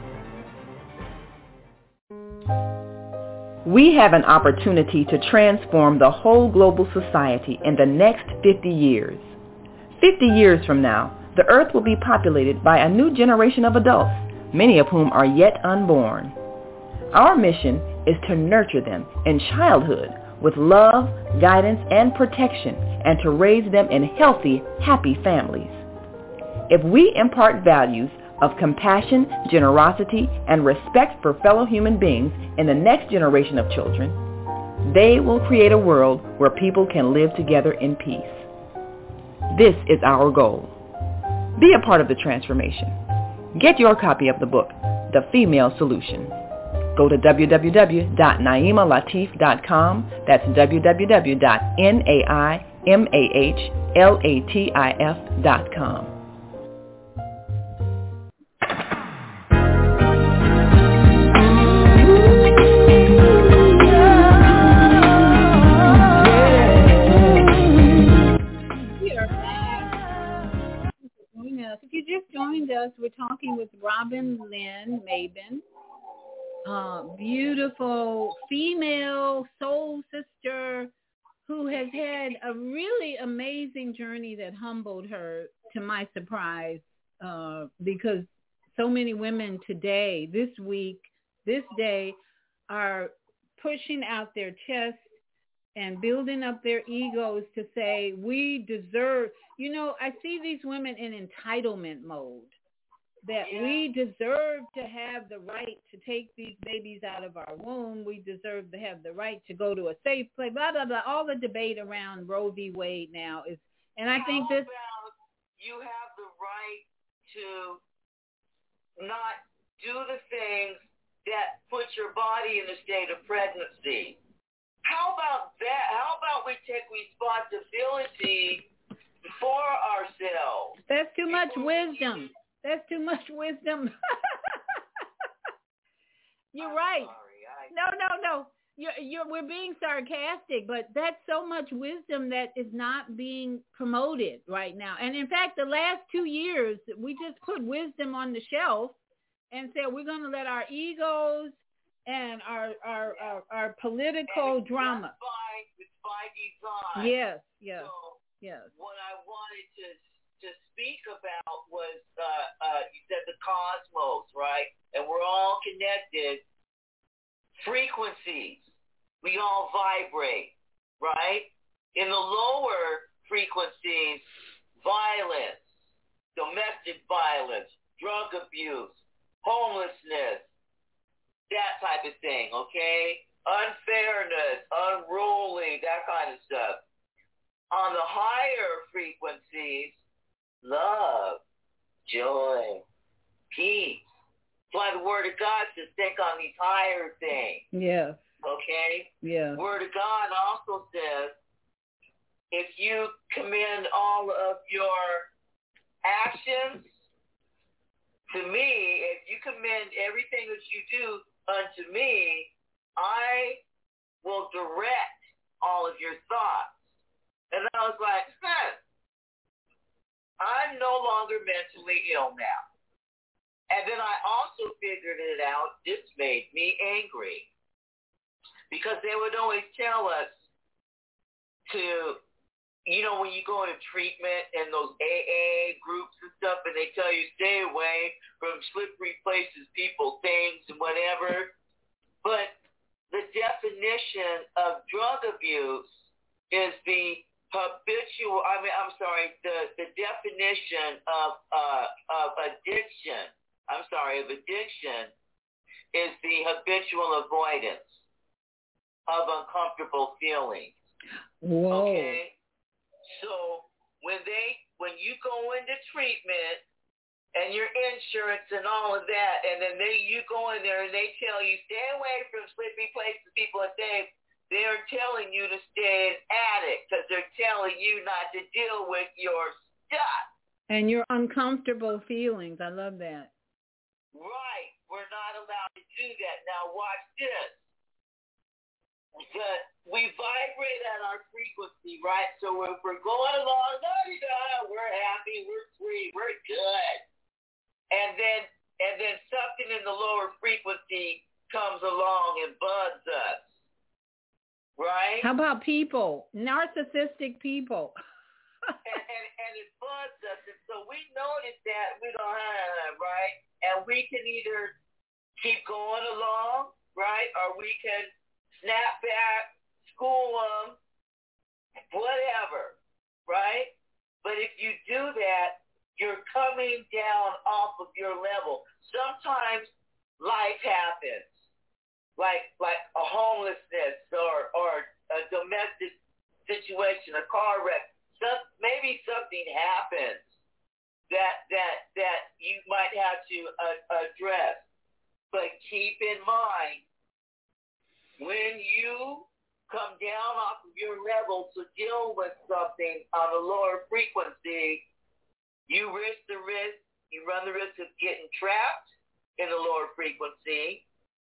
We have an opportunity to transform the whole global society in the next fifty years. fifty years from now, the earth will be populated by a new generation of adults, many of whom are yet unborn. Our mission is to nurture them in childhood with love, guidance, and protection, and to raise them in healthy, happy families. If we impart values of compassion, generosity, and respect for fellow human beings in the next generation of children, they will create a world where people can live together in peace. This is our goal. Be a part of the transformation. Get your copy of the book, The Female Solution. Go to w w w dot naima latif dot com. That's w w w dot naima latif dot com. If you just joined us, we're talking with Robin Lynn Mabin, uh, beautiful female soul sister who has had a really amazing journey that humbled her, to my surprise, uh, because so many women today, this week, this day, are pushing out their chests and building up their egos to say, we deserve, you know, I see these women in entitlement mode, that yeah. we deserve to have the right to take these babies out of our womb. We deserve to have the right to go to a safe place, blah, blah, blah. All the debate around Roe v. Wade now is, and I How think this. About you have the right to not do the things that put your body in a state of pregnancy. How about that? How about we take responsibility for ourselves? That's too much wisdom. That's too much wisdom. You're I'm right. Sorry, I... No, no, no. you're, you're, we're being sarcastic, but that's so much wisdom that is not being promoted right now. And in fact, the last two years, we just put wisdom on the shelf and said we're going to let our egos and our our, yeah. our, our political drama. By, it's by design. Yes, yes, so yes. What I wanted to to speak about was, uh, uh, you said the cosmos, right? And we're all connected. Frequencies. We all vibrate, right? In the lower frequencies, violence, domestic violence, drug abuse, homelessness, that type of thing, okay? Unfairness, unruly, that kind of stuff. On the higher frequencies, love, joy, peace. That's why the Word of God says think on these higher things. Yes. Okay? Yeah. Word of God also says if you commend all of your actions to me, if you commend everything that you do unto me, I will direct all of your thoughts. And I was like, huh, I'm no longer mentally ill now. And then I also figured it out. This made me angry. Because they would always tell us to, you know, when you go into treatment and those A A groups and stuff, and they tell you stay away from slippery places, people, things, and whatever. But the definition of drug abuse is the habitual, I mean, I'm sorry, the, the definition of, uh, of addiction, I'm sorry, of addiction is the habitual avoidance of uncomfortable feelings. Whoa. Okay? So when they, when you go into treatment and your insurance and all of that, and then they, you go in there and they tell you stay away from slippery places, people are saying, they're telling you to stay an addict because they're telling you not to deal with your stuff. And your uncomfortable feelings. I love that. Right. We're not allowed to do that. Now watch this. The, we vibrate at our frequency, right? So if we're going along, we're happy, we're free, we're good. And then and then something in the lower frequency comes along and bugs us. Right? How about people? Narcissistic people. and, and, and it bugs us. And so we notice that we don't have, right? And we can either keep going along, right? Or we can snap back, school them, whatever, right? But if you do that, you're coming down off of your level. Sometimes life happens. Like like a homelessness or, or a domestic situation, a car wreck. Some, maybe something happens that that that you might have to uh, address. But keep in mind, when you come down off of your level to deal with something on a lower frequency, you risk the risk. You run the risk of getting trapped in the lower frequency.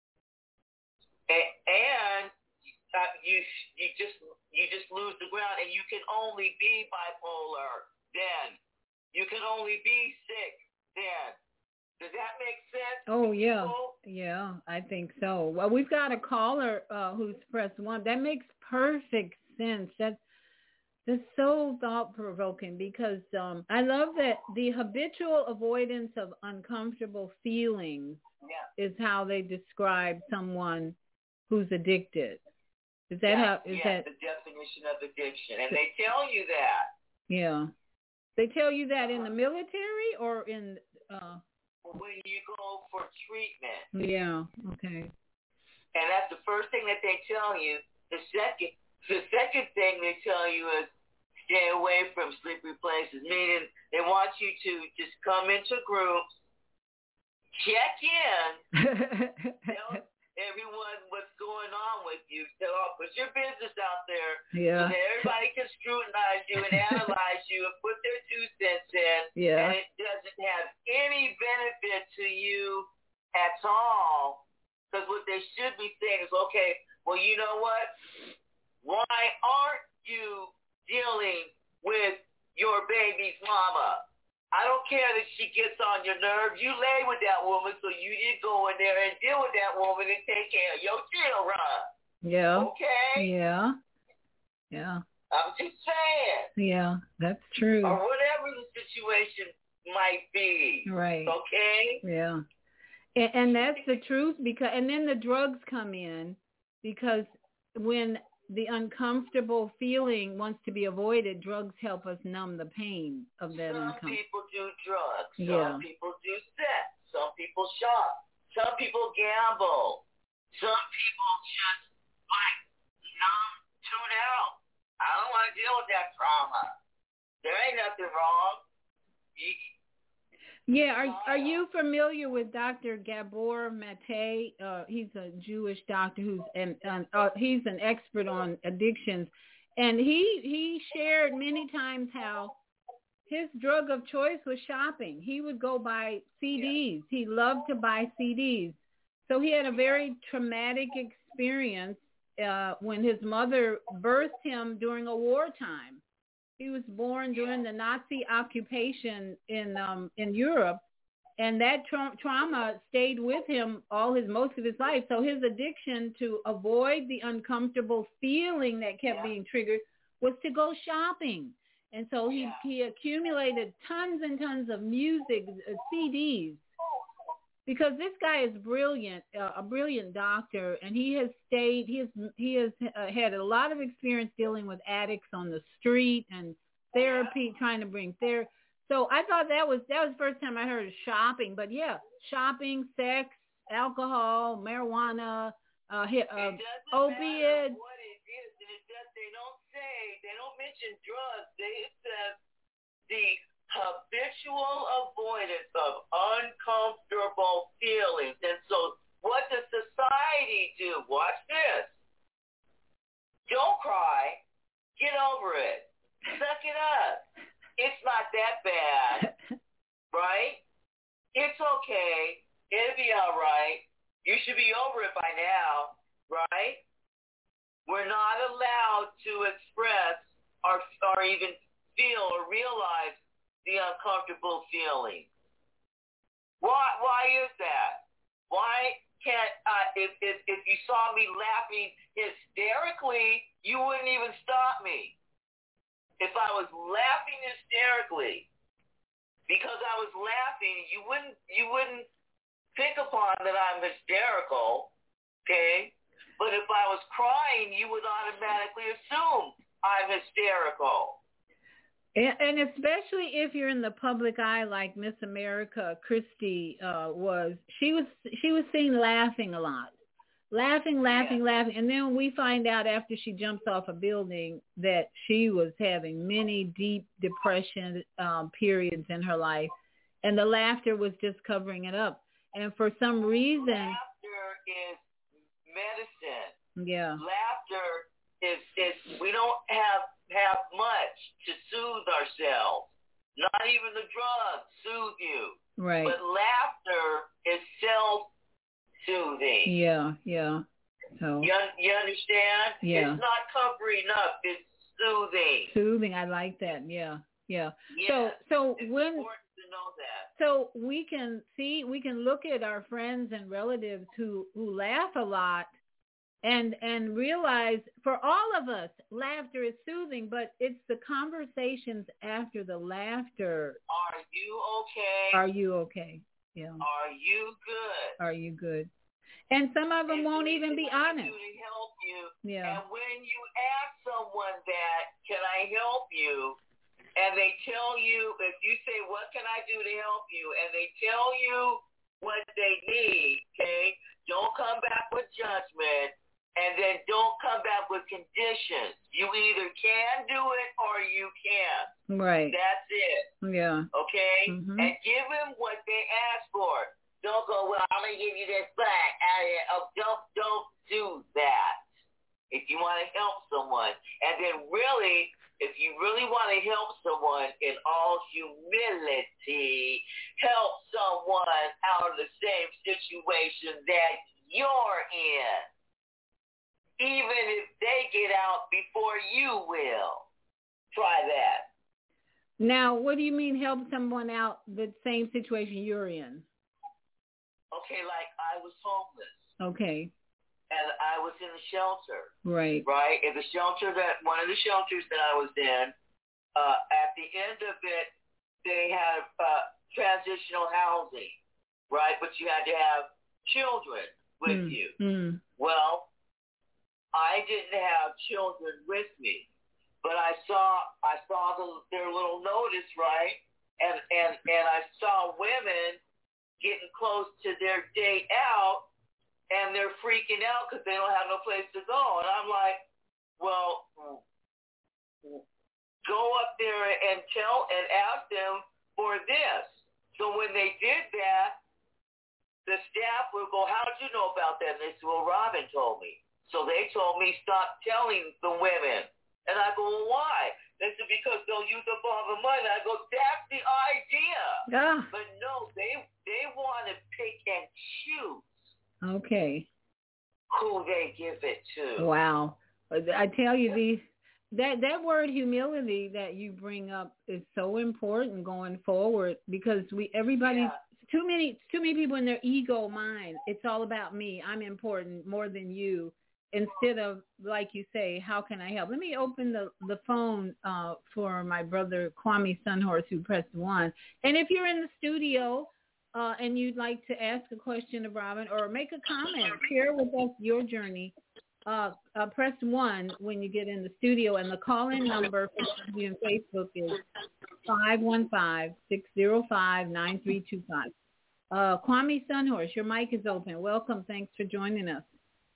And uh, you you just you just lose the ground, and you can only be bipolar then. You can only be sick then. Does that make sense? Oh yeah, yeah, I think so. Well, we've got a caller uh, who's pressed one. That makes perfect sense. That's that's so thought provoking because um, I love that the habitual avoidance of uncomfortable feelings yeah. is how they describe someone who's addicted. Is that yeah, how? Is yeah, that the definition of addiction? And they tell you that. Yeah, they tell you that in the military or in. Uh, when you go for treatment. Yeah. Okay. And that's the first thing that they tell you. The second, the second thing they tell you is stay away from slippery places. Meaning they want you to just come into groups, check in. Tell everyone what's going on with you. So put your business out there yeah. so that everybody can scrutinize you and analyze you and put their two cents in. Yeah. And it doesn't have any benefit to you at all. Because what they should be saying is, okay, well, you know, care that she gets on your nerves. You lay with that woman, so you need to go in there and deal with that woman and take care of your children. Yeah. Okay? Yeah. Yeah. I'm just saying. Yeah, that's true. Or whatever the situation might be. Right. Okay? Yeah. And, and that's the truth, because, and then the drugs come in, because when the uncomfortable feeling wants to be avoided, drugs help us numb the pain of that Some uncomfortable. people do drugs. Some Yeah. people do sex. Some people shop. Some people gamble. Some people just, like, numb, tune out. I don't want to deal with that trauma. There ain't nothing wrong. You, Yeah, are are you familiar with Doctor Gabor Mate? Uh, he's a Jewish doctor who's an, an uh, he's an expert on addictions, and he he shared many times how his drug of choice was shopping. He would go buy C Ds. He loved to buy C Ds. So he had a very traumatic experience uh, when his mother birthed him during a wartime. He was born during the Nazi occupation in um, in Europe, and that tra- trauma stayed with him all his most of his life. So his addiction to avoid the uncomfortable feeling that kept yeah. being triggered was to go shopping. And so he yeah. he accumulated tons and tons of music, uh, C Ds, because this guy is brilliant, uh, a brilliant doctor, and he has stayed, he has, he has uh, had a lot of experience dealing with addicts on the street and therapy, trying to bring therapy. So I thought that was, that was the first time I heard of shopping. But yeah, shopping, sex, alcohol, marijuana, uh, uh, opiates. What it is, and it does, they don't say, they don't mention drugs. They said the habitual avoidance of uncomfortable feelings. And so what does society do? Watch this. Don't cry. Get over it. Suck it up. It's not that bad, right? It's okay. It'll be all right. You should be over it by now, right? We're not allowed to express or, or even feel or realize the uncomfortable feeling. Why? Why is that? Why can't uh, if if if you saw me laughing hysterically, you wouldn't even stop me. If I was laughing hysterically, because I was laughing, you wouldn't you wouldn't pick upon that I'm hysterical, okay? But if I was crying, you would automatically assume I'm hysterical. And especially if you're in the public eye, like Miss America Christie uh, was, she was she was seen laughing a lot, laughing, laughing, yeah. laughing. And then we find out after she jumps off a building that she was having many deep depression um, periods in her life, and the laughter was just covering it up. And for some reason, laughter is medicine. Yeah, laughter is is we don't have. have much to soothe ourselves. Not even the drugs soothe you. Right. But laughter is self-soothing. Yeah, yeah. So You, you understand? Yeah. It's not covering up. It's soothing. Soothing. I like that. Yeah, yeah. Yes. So, so it's when important to know that. So we can see, we can look at our friends and relatives who who laugh a lot. And and realize, for all of us, laughter is soothing, but it's the conversations after the laughter. Are you okay? Are you okay? Yeah. Are you good? Are you good? And some of them and won't even be honest. To help you. Yeah. And when you ask someone that, can I help you? And they tell you, if you say, what can I do to help you? And they tell you what they need, okay? Don't come back with judgment. And then don't come back with conditions. You either can do it or you can't. Right. That's it. Yeah. Okay? Mm-hmm. And give them what they ask for. Don't go, well, I'm going to give you this back. Oh, don't, don't do that. If you want to help someone. And then really, if you really want to help someone in all humility, help someone out of the same situation that you're in. Even if they get out before you will. Try that. Now, what do you mean help someone out the same situation you're in? Okay, like I was homeless. Okay. And I was in a shelter. Right. Right? In the shelter that, one of the shelters that I was in, uh, at the end of it, they had uh, transitional housing, right? But you had to have children with mm. you. Mm. Well, I didn't have children with me, but I saw I saw the, their little notice, right? And, and, and I saw women getting close to their day out, and they're freaking out because they don't have no place to go. And I'm like, well, go up there and tell and ask them for this. So when they did that, the staff would go, how did you know about that? And they said, well, Robin told me. So they told me, stop telling the women. And I go, well, why? They said, because they'll use up all the money. I go, that's the idea. Ah. But no, they they want to pick and choose. Okay. Who they give it to. Wow. I tell you, the that that word humility that you bring up is so important going forward, because we everybody Yeah. too many too many people in their ego mind. It's all about me. I'm important more than you. Instead of, like you say, how can I help? Let me open the the phone uh, for my brother Kwame Sunhorse, who pressed one. And if you're in the studio uh, and you'd like to ask a question of Robin or make a comment, share with us your journey, uh, uh, press one when you get in the studio. And the call-in number for you on Facebook is five one five, six zero five, nine three two five. Uh, Kwame Sunhorse, your mic is open. Welcome. Thanks for joining us.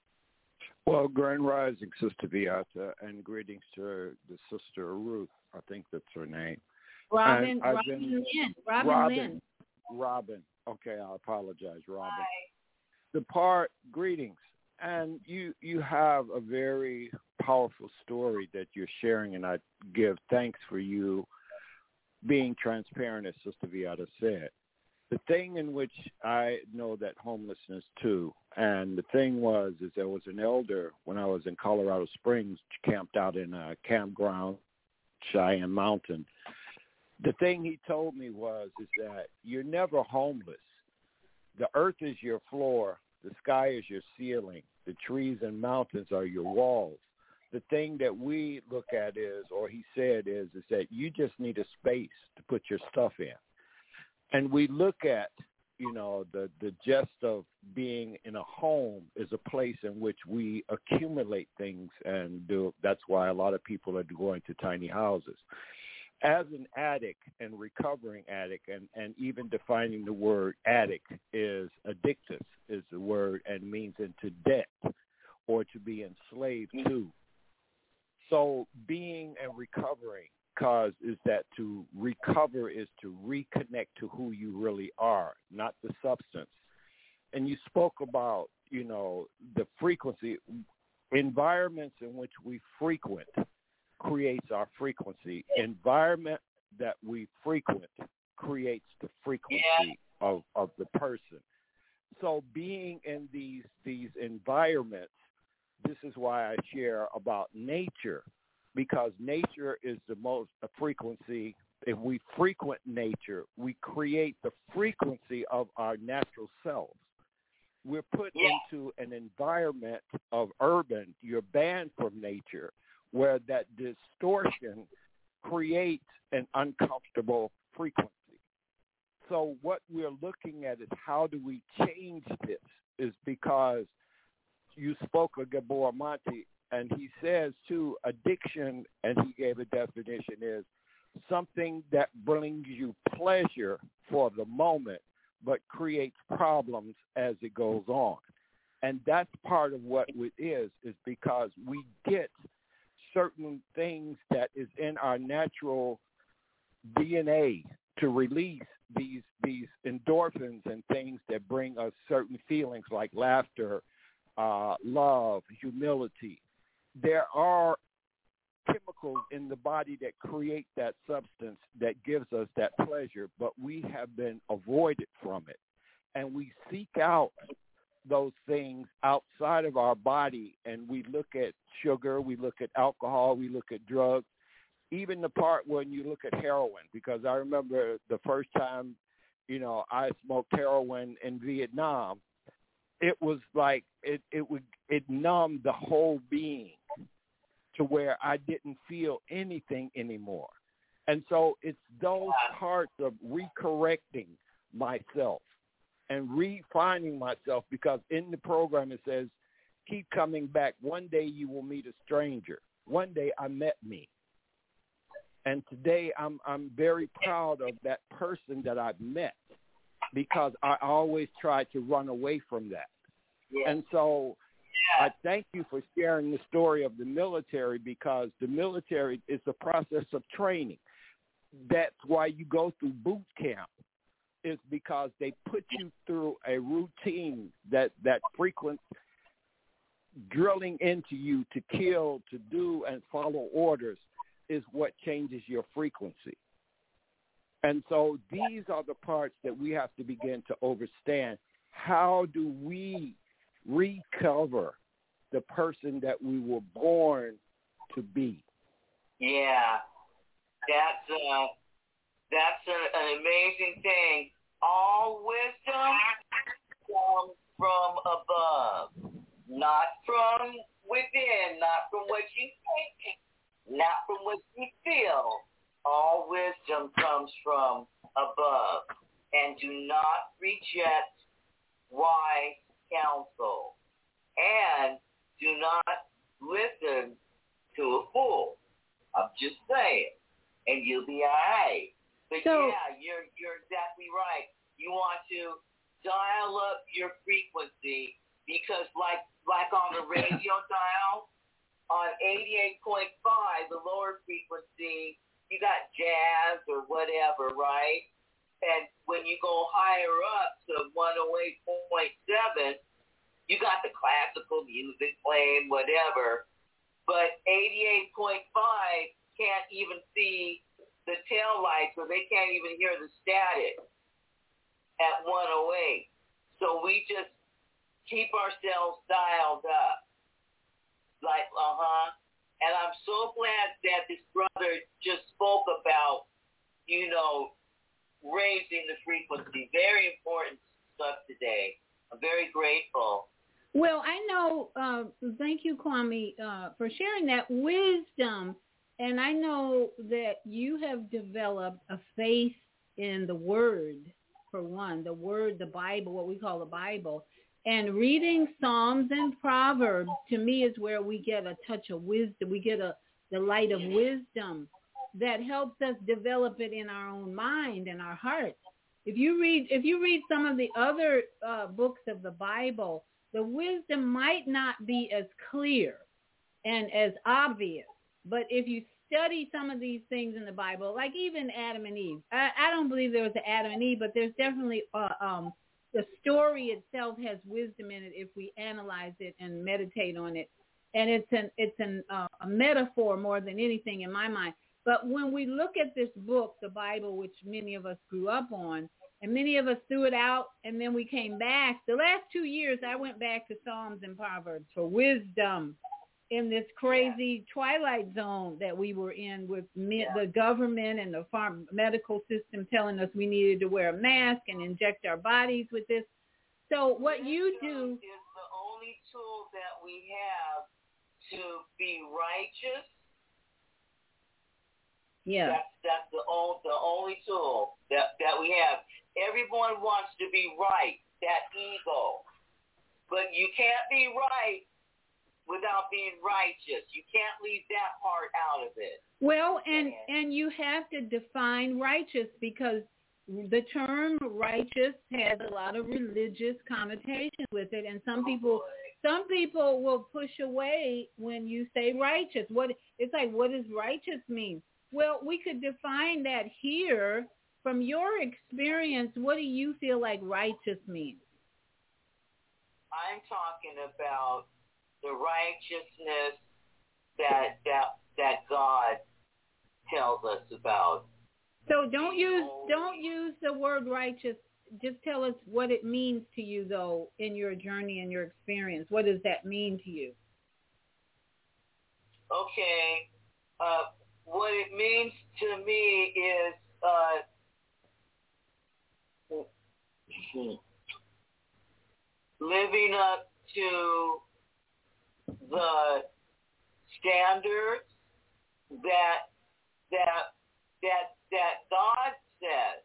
Well, Grand Rising, Sister Beata, and greetings to the Sister Ruth. I think that's her name. Robin, Robin been, Lynn. Robin, Robin Lynn. Robin. Okay, I apologize, Robin. Hi. The part, greetings. And you, you have a very powerful story that you're sharing, and I give thanks for you being transparent, as Sister Beata said. The thing in which I know that homelessness too, and the thing was, is there was an elder when I was in Colorado Springs, camped out in a campground, Cheyenne Mountain. The thing he told me was, is that you're never homeless. The earth is your floor. The sky is your ceiling. The trees and mountains are your walls. The thing that we look at is, or he said is, is that you just need a space to put your stuff in. And we look at, you know, the, the gist of being in a home is a place in which we accumulate things and do. That's why a lot of people are going to tiny houses. As an addict and recovering addict, and, and even defining the word addict is addictus is the word, and means into debt or to be enslaved to. So being and recovering, cause is that to recover is to reconnect to who you really are, not the substance. And you spoke about, you know, the frequency. Environments in which we frequent creates our frequency. Environment that we frequent creates the frequency yeah. of, of the person. So being in these these environments, this is why I share about nature, because nature is the most a frequency. If we frequent nature, we create the frequency of our natural selves. We're put yeah. into an environment of urban, you're banned from nature, where that distortion creates an uncomfortable frequency. So what we're looking at is how do we change this, is because you spoke of Gabor Mate, and he says, too, addiction, and he gave a definition, is something that brings you pleasure for the moment but creates problems as it goes on. And that's part of what it is, is because we get certain things that is in our natural D N A to release these these endorphins and things that bring us certain feelings like laughter, uh, love, humility. There are chemicals in the body that create that substance that gives us that pleasure, but we have been avoided from it. And we seek out those things outside of our body, and we look at sugar, we look at alcohol, we look at drugs. even the part when you look at heroin, because I remember the first time, you know, I smoked heroin in Vietnam, it was like it, it would it numbed the whole being to where I didn't feel anything anymore. And so it's those parts of recorrecting myself and refining myself, because in the program it says, keep coming back. One day you will meet a stranger. One day I met me. And today I'm I'm very proud of that person that I've met, because I always tried to run away from that. Yeah. And so I thank you for sharing the story of the military, because the military is a process of training. That's why you go through boot camp, is because they put you through a routine, that, that frequent drilling into you to kill, to do, and follow orders is what changes your frequency. And so these are the parts that we have to begin to understand. How do we recover the person that we were born to be? Yeah, that's uh, that's a, an amazing thing. All wisdom comes from above, not from within, not from what you think, not from what you feel. All wisdom comes from above. And do not reject wise counsel. And do not listen to a fool. I'm just saying. And you'll be all right. But so, yeah, you're you're exactly right. You want to dial up your frequency, because like like on the radio dial, on eighty-eight point five, the lower frequency, you got jazz or whatever, right? And when you go higher up to one oh eight point seven, you got the classical music playing, whatever. But eighty-eight point five can't even see the tail lights, or they can't even hear the static at one oh eight. So we just keep ourselves dialed up. Like, uh-huh. And I'm so glad that this brother just spoke about, you know, raising the frequency. Very important stuff today. I'm very grateful. Well, I know, uh, thank you, Kwame, uh, for sharing that wisdom. And I know that you have developed a faith in the Word, for one, the Word, the Bible, what we call the Bible. And reading Psalms and Proverbs, to me, is where we get a touch of wisdom. We get a the light of wisdom that helps us develop it in our own mind and our hearts. If you read, if you read some of the other uh, books of the Bible, the wisdom might not be as clear and as obvious. But if you study some of these things in the Bible, like even Adam and Eve, I, I don't believe there was an Adam and Eve, but there's definitely uh, um, the story itself has wisdom in it if we analyze it and meditate on it. And it's an it's an uh, a metaphor more than anything in my mind. But when we look at this book, the Bible, which many of us grew up on, and many of us threw it out, and then we came back. The last two years, I went back to Psalms and Proverbs for wisdom in this crazy twilight zone that we were in, with me, the government and the farm medical system telling us we needed to wear a mask and inject our bodies with this. So what you do is the only tool that we have to be righteous. Yeah. That's, that's the, only, the only tool that, that we have. Everyone wants to be right, that ego. But you can't be right without being righteous. You can't leave that part out of it. Well, and and you have to define righteous, because the term righteous has a lot of religious connotation with it, and some people some people will push away when you say righteous. What it's like, what does righteous mean? Well, we could define that here. From your experience, what do you feel like righteous means? I'm talking about the righteousness that that that God tells us about. So don't use don't use the word righteous. Just tell us what it means to you, though, in your journey and your experience. What does that mean to you? Okay. Uh, what what it means to me is uh, living up to the standards that that that that God says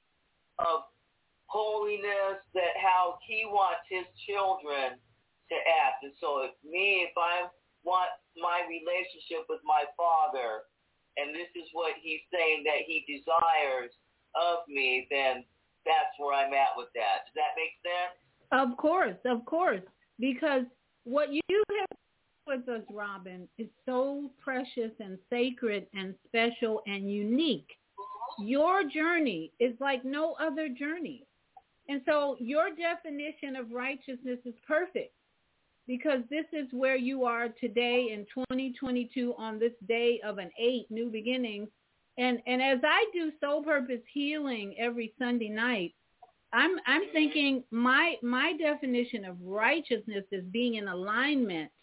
of holiness, that how he wants his children to act. And so if me, if I want my relationship with my Father, and this is what he's saying that he desires of me, then that's where I'm at with that. Does that make sense? Of course, of course. Because what you have with us, Robin, is so precious and sacred and special and unique. Your journey is like no other journey. And so your definition of righteousness is perfect, because this is where you are today in twenty twenty-two on this day of an eight, new beginnings. And and as I do soul purpose healing every Sunday night, I'm I'm thinking my my definition of righteousness is being in alignment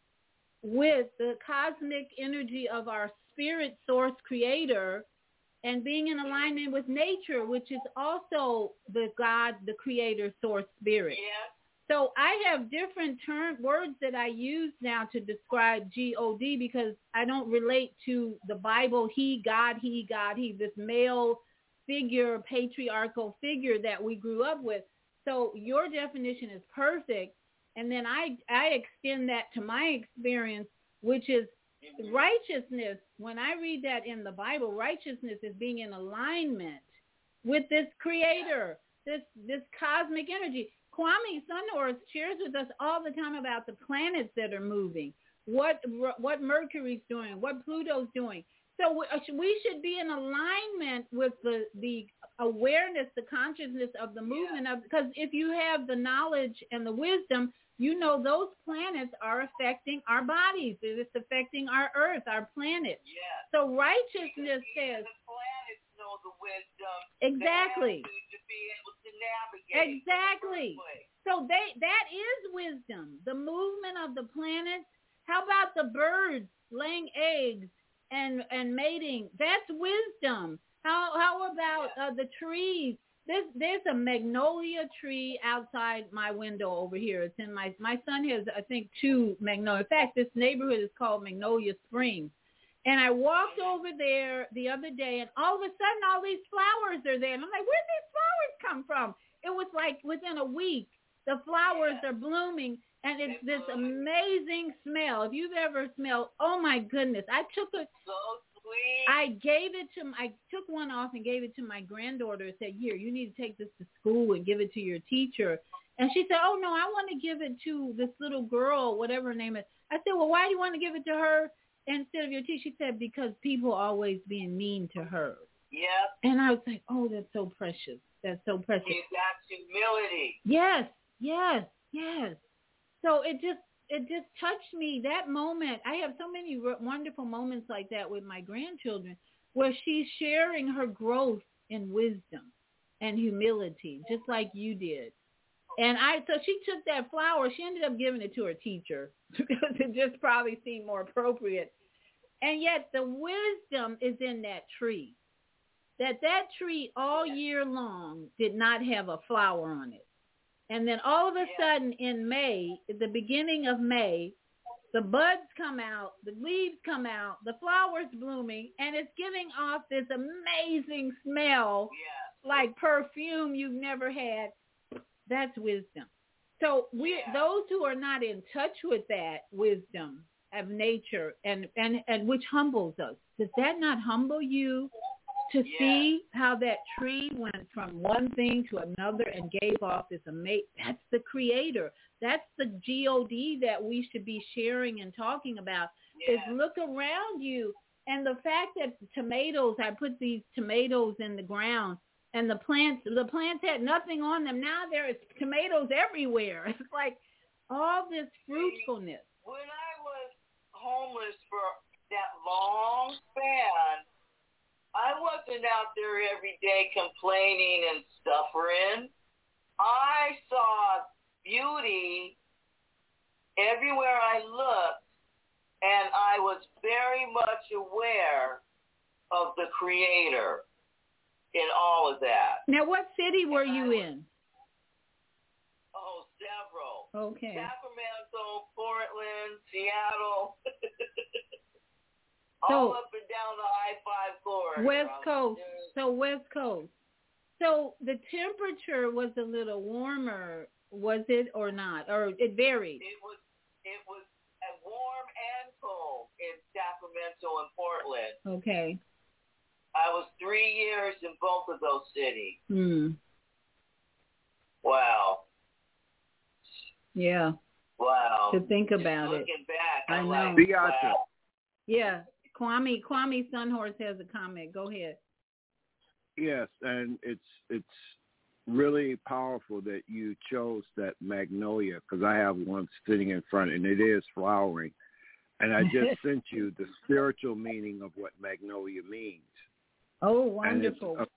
with the cosmic energy of our spirit source creator, and being in alignment with nature, which is also the God, the creator source spirit. Yeah. So I have different term words that I use now to describe G O D, because I don't relate to the Bible, he, God, he, God, he, this male figure, patriarchal figure that we grew up with. So your definition is perfect. And then I, I extend that to my experience, which is righteousness. When I read that in the Bible, righteousness is being in alignment with this creator, this this cosmic energy. Kwame Sunnorth shares with us all the time about the planets that are moving, what what Mercury's doing, what Pluto's doing. So we should be in alignment with the, the awareness, the consciousness of the movement of, because if you have the knowledge and the wisdom, you know those planets are affecting our bodies. It's affecting our Earth, our planet. Yes. So righteousness says. The planets know the wisdom. Exactly. To, to be able to navigate. Exactly. So they that is wisdom. The movement of the planets. How about the birds laying eggs and and mating? That's wisdom. How how about uh, the trees? There's, there's a magnolia tree outside my window over here. It's in my, my son has, I think, two magnolia. In fact, this neighborhood is called Magnolia Springs. And I walked over there the other day, and all of a sudden, all these flowers are there. And I'm like, where'd these flowers come from? It was like within a week, the flowers are blooming, and it's this amazing smell. If you've ever smelled, oh, my goodness. I took a... I gave it to, I took one off and gave it to my granddaughter and said, here, you need to take this to school and give it to your teacher. And she said, oh, no, I want to give it to this little girl, whatever her name is. I said, well, why do you want to give it to her instead of your teacher? She said, because people are always being mean to her. Yeah. And I was like, oh, that's so precious. That's so precious. That's humility. Yes, yes, yes. So it just, it just touched me, that moment. I have so many wonderful moments like that with my grandchildren, where she's sharing her growth in wisdom and humility, just like you did. And I, so she took that flower. She ended up giving it to her teacher because it just probably seemed more appropriate. And yet the wisdom is in that tree, that that tree all year long did not have a flower on it. And then all of a sudden in May, at the beginning of May, the buds come out, the leaves come out, the flowers blooming, and it's giving off this amazing smell, yeah. like perfume you've never had. That's wisdom. So we, yeah. those who are not in touch with that wisdom of nature, and, and, and which humbles us, does that not humble you? To yeah. see how that tree went from one thing to another and gave off this amazing, that's the creator. That's the G O D that we should be sharing and talking about, yeah. is look around you. And the fact that tomatoes, I put these tomatoes in the ground, and the plants, the plants had nothing on them. Now there is tomatoes everywhere. It's like all this fruitfulness. When I was homeless for that long span, I wasn't out there every day complaining and suffering. I saw beauty everywhere I looked, and I was very much aware of the Creator in all of that. Now, what city were you in? Oh, several. Okay. Sacramento, Portland, Seattle. So, all up and down the I five corridor. West Coast. So West Coast. So the temperature was a little warmer, was it or not? Or it varied? It was it was warm and cold in Sacramento and Portland. Okay. I was three years in both of those cities. Hmm. Wow. Yeah. Wow. To think Just about looking it. back, I I'm know. like, wow. Yeah. Kwame Kwame Sunhorse has a comment. Go ahead. Yes, and it's it's really powerful that you chose that magnolia, because I have one sitting in front and it is flowering. And I just sent you the spiritual meaning of what magnolia means. Oh, wonderful. And,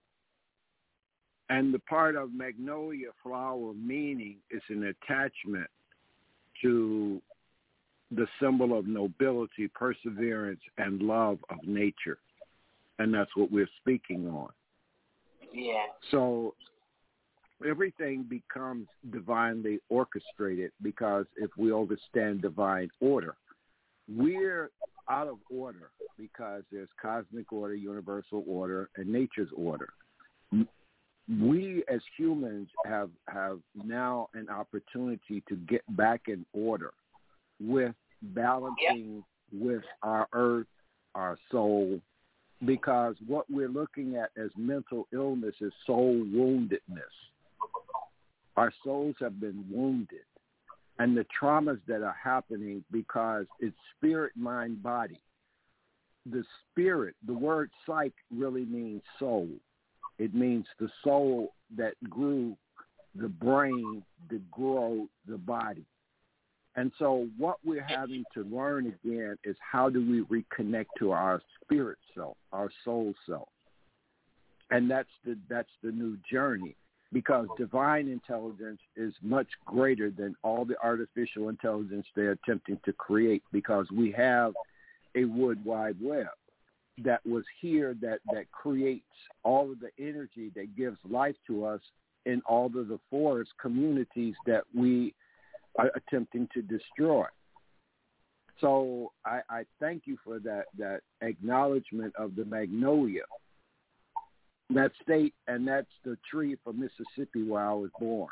and the part of magnolia flower meaning is an attachment to the symbol of nobility, perseverance, and love of nature. And that's what we're speaking on. Yeah. So everything becomes divinely orchestrated, because if we understand divine order, we're out of order because there's cosmic order, universal order, and nature's order. We as humans have, have now an opportunity to get back in order with balancing yeah. with our earth, our soul, because what we're looking at as mental illness is soul woundedness. Our souls have been wounded, and the traumas that are happening because it's spirit, mind, body. The spirit, the word psyche really means soul. It means the soul that grew the brain to grow the body. And so what we're having to learn again is how do we reconnect to our spirit self, our soul self. And that's the that's the new journey, because divine intelligence is much greater than all the artificial intelligence they're attempting to create, because we have a Wood Wide Web that was here that, that creates all of the energy that gives life to us in all of the forest communities that we are attempting to destroy. So I, I thank you for that, that acknowledgement of the magnolia, that state, and that's the tree from Mississippi where I was born.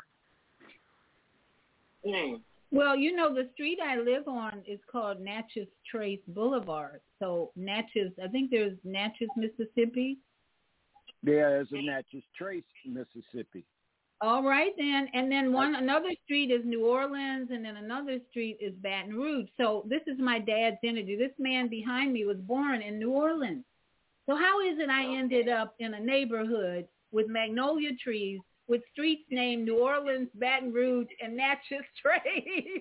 Mm. Well, you know, the street I live on is called Natchez Trace Boulevard. So Natchez, I think there's Natchez, Mississippi. There is a Natchez Trace, Mississippi. All right, then. And then one another street is New Orleans, and then another street is Baton Rouge. So this is my dad's energy. This man behind me was born in New Orleans. So how is it I ended up in a neighborhood with magnolia trees with streets named New Orleans, Baton Rouge, and Natchez Trace? Every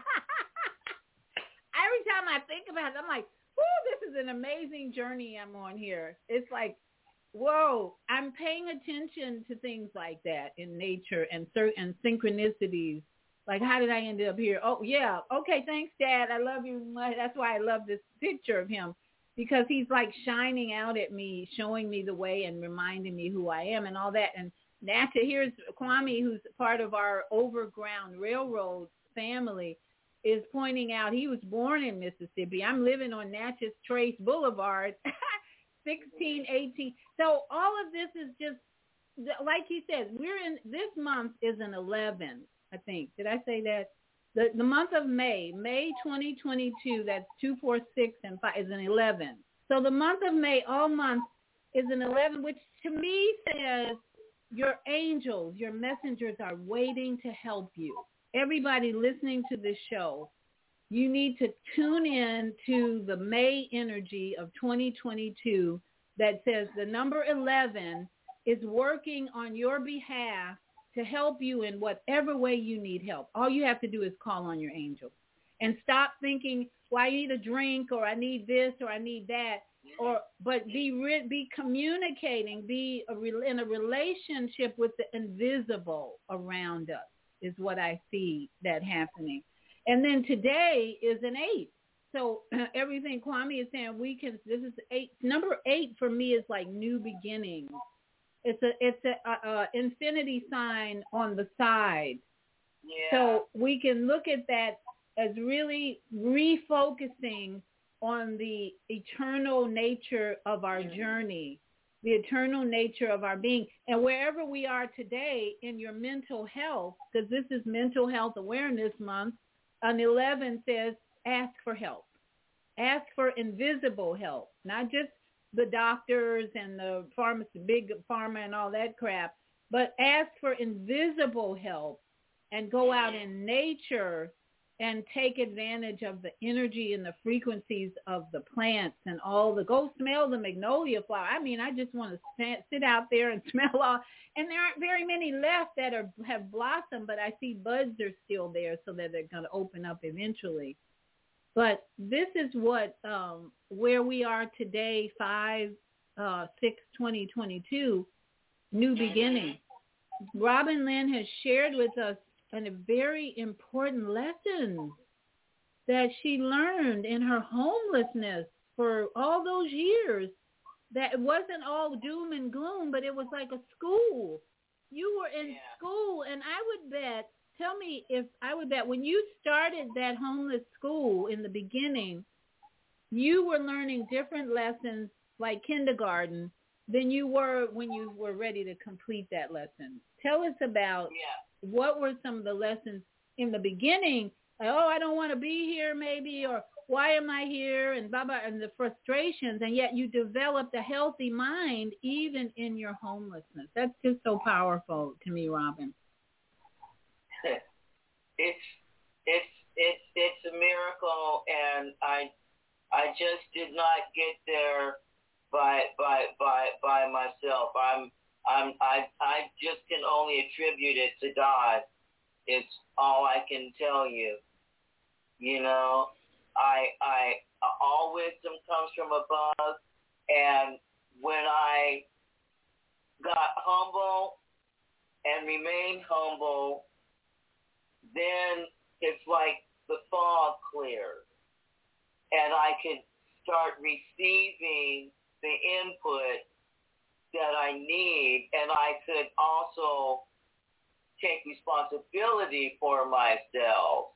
time I think about it, I'm like, whoo, this is an amazing journey I'm on here. It's like, whoa, I'm paying attention to things like that in nature and certain synchronicities. Like, how did I end up here? Oh, yeah. Okay, thanks, Dad. I love you. That's why I love this picture of him, because he's like shining out at me, showing me the way and reminding me who I am and all that. And Natchez, here's Kwame, who's part of our Overground Railroad family, is pointing out he was born in Mississippi. I'm living on Natchez Trace Boulevard, sixteen eighteen. So all of this is just, like he says, we're in, this month is an eleven, I think. Did I say that? The the month of May, May twenty twenty-two, that's two, four, six, and five, is an eleven. So the month of May, all month, is an eleven, which to me says your angels, your messengers are waiting to help you. Everybody listening to this show, you need to tune in to the May energy of twenty twenty-two that says the number eleven is working on your behalf to help you in whatever way you need help. All you have to do is call on your angels and stop thinking, well, I need a drink, or I need this, or I need that, or but be re- be communicating, be a re- in a relationship with the invisible around us is what I see that happening. And then today is an eight. so everything Kwame is saying, we can, this is eight, number eight for me is like new beginnings. It's a, it's a, a, a infinity sign on the side. Yeah. So we can look at that as really refocusing on the eternal nature of our journey, the eternal nature of our being. And wherever we are today in your mental health, because this is Mental Health Awareness Month, an eleven says, ask for help. Ask for invisible help, not just the doctors and the pharmacy, big pharma and all that crap, but ask for invisible help and go out in nature and take advantage of the energy and the frequencies of the plants and all the, go smell the magnolia flower. I mean, I just want to stand, sit out there and smell all, and there aren't very many left that are have blossomed, but I see buds are still there so that they're going to open up eventually. But this is what, um, where we are today, five, uh, six, twenty twenty-two, new beginning. Robin Lynn has shared with us and a very important lesson that she learned in her homelessness for all those years, that it wasn't all doom and gloom, but it was like a school. You were in yeah. school, and I would bet, tell me if I would bet when you started that homeless school in the beginning, you were learning different lessons like kindergarten than you were when you were ready to complete that lesson. Tell us about yeah. what were some of the lessons in the beginning? Like, oh, I don't want to be here maybe, or why am I here, and blah, blah, and the frustrations, and yet you developed a healthy mind even in your homelessness. That's just so powerful to me, Robin. It's it's it's it's a miracle, and I I just did not get there by by by by myself. I'm I'm I I just can only attribute it to God. It's all I can tell you. You know, I I all wisdom comes from above, and when I got humble and remained humble, then it's like the fog cleared, and I could start receiving the input that I need, and I could also take responsibility for myself.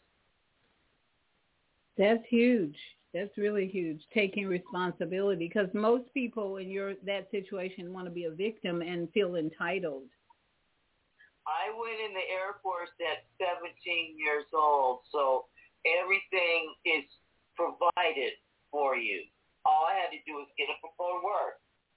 That's huge. That's really huge, taking responsibility, because most people in your that situation want to be a victim and feel entitled. I went in the Air Force at seventeen years old, so everything is provided for you. All I had to do was get up before work.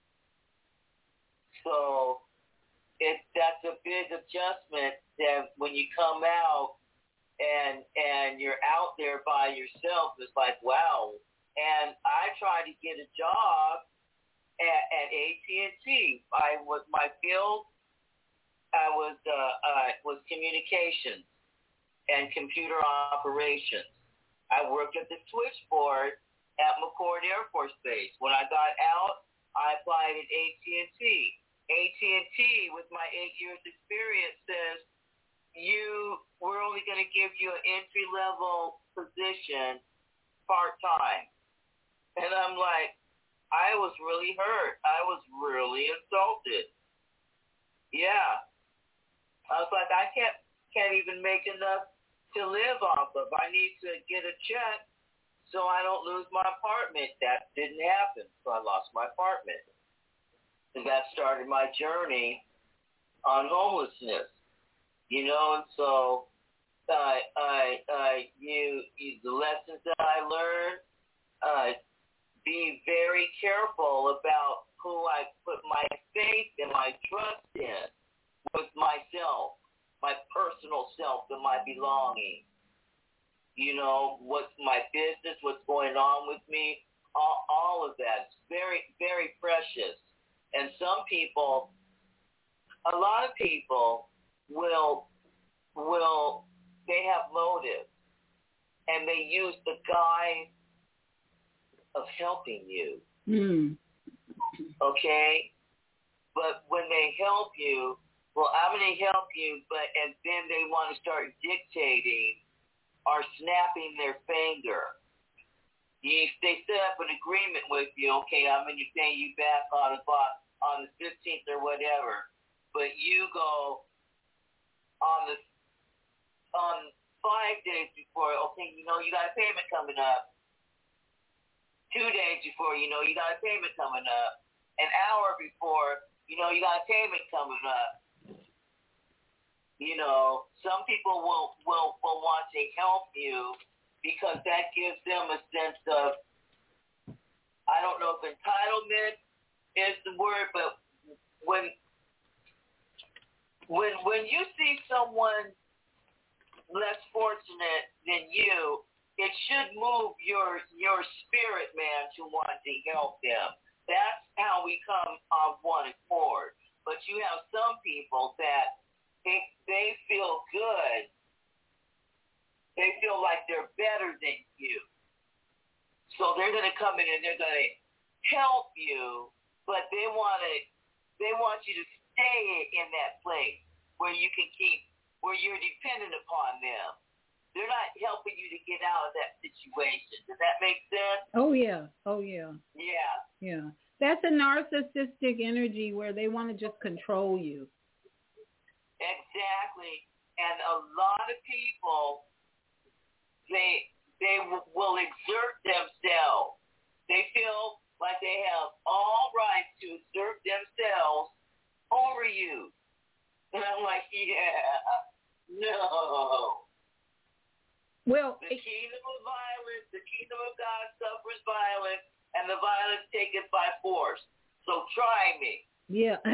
So it that's a big adjustment that when you come out and and you're out there by yourself, it's like, wow. And I tried to get a job at, at A T and T. I was my field. I was uh, uh, was communications and computer operations. I worked at the switchboard at McCord Air Force Base. When I got out, I applied at A T and T. A T and T, with my eight years experience, says, you, we're only going to give you an entry-level position part-time. And I'm like, I was really hurt. I was really insulted. Yeah. I was like, I can't can't even make enough to live off of. I need to get a check so I don't lose my apartment. That didn't happen, so I lost my apartment. And that started my journey on homelessness. You know, and so uh, I, I, you, you, the lessons that I learned, uh, be very careful about who I put my faith and my trust in. With myself, my personal self and my belonging. You know, what's my business, what's going on with me, all, all of that. It's very, very precious. And some people, a lot of people will, will, they have motive, and they use the guise of helping you. Mm. Okay? But when they help you, well, I'm going to help you, but and then they want to start dictating or snapping their finger. You, they set up an agreement with you, okay, I'm going to pay you back on the, on the fifteenth or whatever. But you go on the on five days before, okay, you know, you got a payment coming up. Two days before, you know, you got a payment coming up. An hour before, you know, you got a payment coming up. You know, some people will, will, will want to help you because that gives them a sense of, I don't know if entitlement is the word, but when when when you see someone less fortunate than you, it should move your your spirit, man, to want to help them. That's how we come on one accord. But you have some people that they, they feel good. They feel like they're better than you. So they're going to come in and they're going to help you, but they want to they want you to stay in that place where you can keep, where you're dependent upon them. They're not helping you to get out of that situation. Does that make sense? Oh, yeah. Oh, yeah. Yeah. Yeah. That's a narcissistic energy where they want to just control you. Exactly. And a lot of people, they they w- will exert themselves. They feel like they have all right to exert themselves over you. And I'm like, yeah, no. Well, the kingdom of violence, the kingdom of God suffers violence, and the violence taketh by force. So try me. Yeah.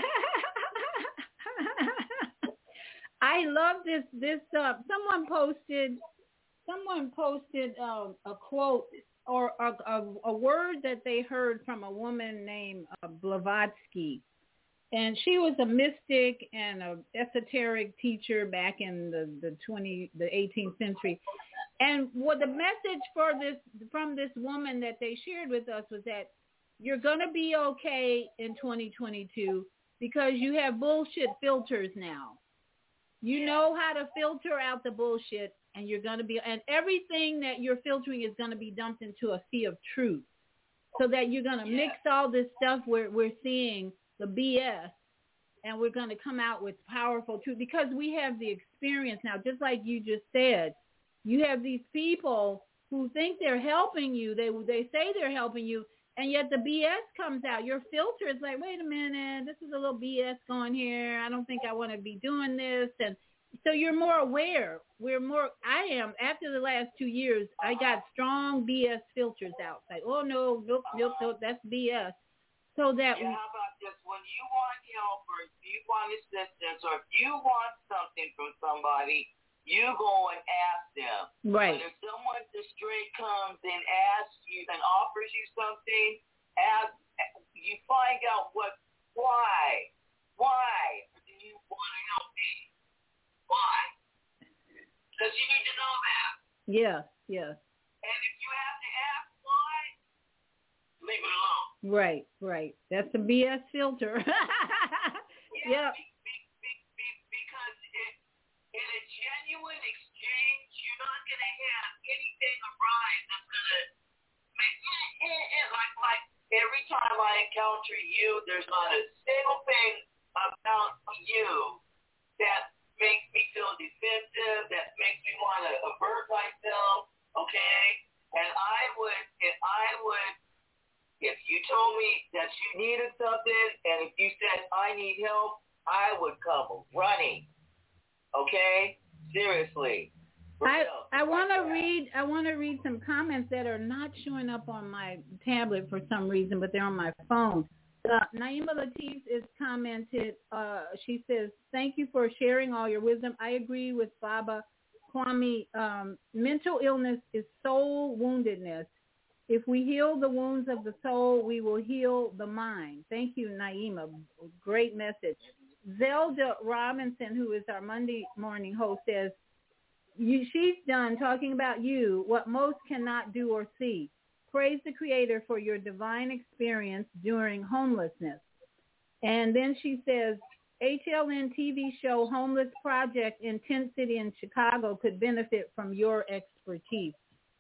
I love this. This uh, someone posted. Someone posted uh, a quote or a, a, a word that they heard from a woman named uh, Blavatsky, and she was a mystic and a esoteric teacher back in the the twenty the eighteenth century. And what the message for this from this woman that they shared with us was that you're gonna be okay in twenty twenty-two because you have bullshit filters now. You know how to filter out the bullshit, and you're going to be, and everything that you're filtering is going to be dumped into a sea of truth, so that you're going to mix all this stuff where we're seeing the B S, and we're going to come out with powerful truth because we have the experience now. Just like you just said, you have these people who think they're helping you. They they say they're helping you, and yet the B S comes out. Your filter is like, wait a minute, this is a little B S going here. I don't think I want to be doing this. And so you're more aware. We're more, I am, after the last two years, I got strong B S filters out. Like, oh, no, nope, nope, nope, that's B S. So that. Yeah, how about this? When you want help or if you want assistance or if you want something from somebody, you go and ask them. Right. But if someone just straight comes and asks you and offers you something, ask, you find out what, why, why do you want to help me? Why? Because you need to know that. Yes, yes. And if you have to ask why, leave it alone. Right, right. That's a B S filter. Yeah. Yeah. Be, be, be, be, because it, in a genuine exchange, you're not going to have anything arise that's going to make eh, eh, eh, like like every time I encounter you, there's not a single thing about you that makes me feel defensive, that makes me want to avert myself, okay? And I would, if I would, if you told me that you needed something, and if you said, I need help, I would come running, okay? Seriously. I, I want to read I want to read some comments that are not showing up on my tablet for some reason, but they're on my phone. Uh, Naima Latif is commented, uh, she says, thank you for sharing all your wisdom. I agree with Baba Kwame. Um, mental illness is soul woundedness. If we heal the wounds of the soul, we will heal the mind. Thank you, Naima. Great message. Zelda Robinson, who is our Monday morning host, says, you, she's done talking about you, what most cannot do or see. Praise the Creator for your divine experience during homelessness. And then she says, H L N T V show Homeless Project in Tent City in Chicago could benefit from your expertise.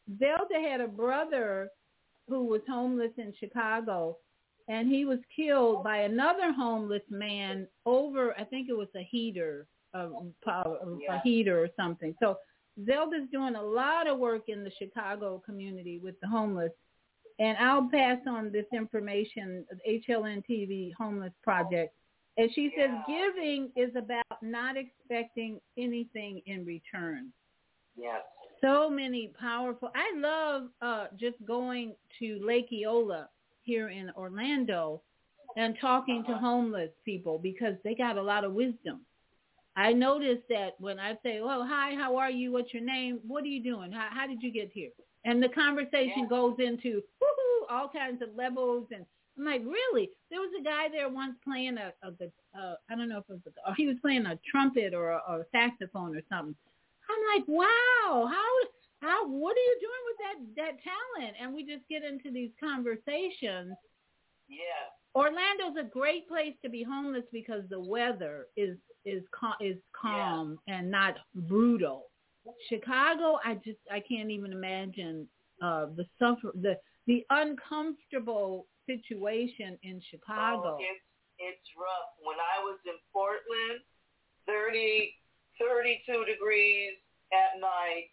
Zelda had a brother who was homeless in Chicago, and he was killed by another homeless man over, I think it was a heater, a, a, a heater or something. So Zelda's doing a lot of work in the Chicago community with the homeless. And I'll pass on this information, H L N T V Homeless Project. And she says giving is about not expecting anything in return. Yes. So many powerful. I love uh, just going to Lake Eola here in Orlando and talking to homeless people because they got a lot of wisdom. I noticed that when I say, well, hi, how are you? What's your name? What are you doing? How, how did you get here? And the conversation yeah. goes into woo-hoo, all kinds of levels. And I'm like, really? There was a guy there once playing a, a, a uh, I don't know if it was, a, he was playing a trumpet or a, or a saxophone or something. I'm like, wow, how, how, what are you doing with that, that talent? And we just get into these conversations. Yeah. Orlando's a great place to be homeless because the weather is, is, cal- is calm yeah. and not brutal. Chicago, I just I can't even imagine uh, the suffer the the uncomfortable situation in Chicago. Oh, it's it's rough. When I was in Portland, thirty, thirty-two degrees at night.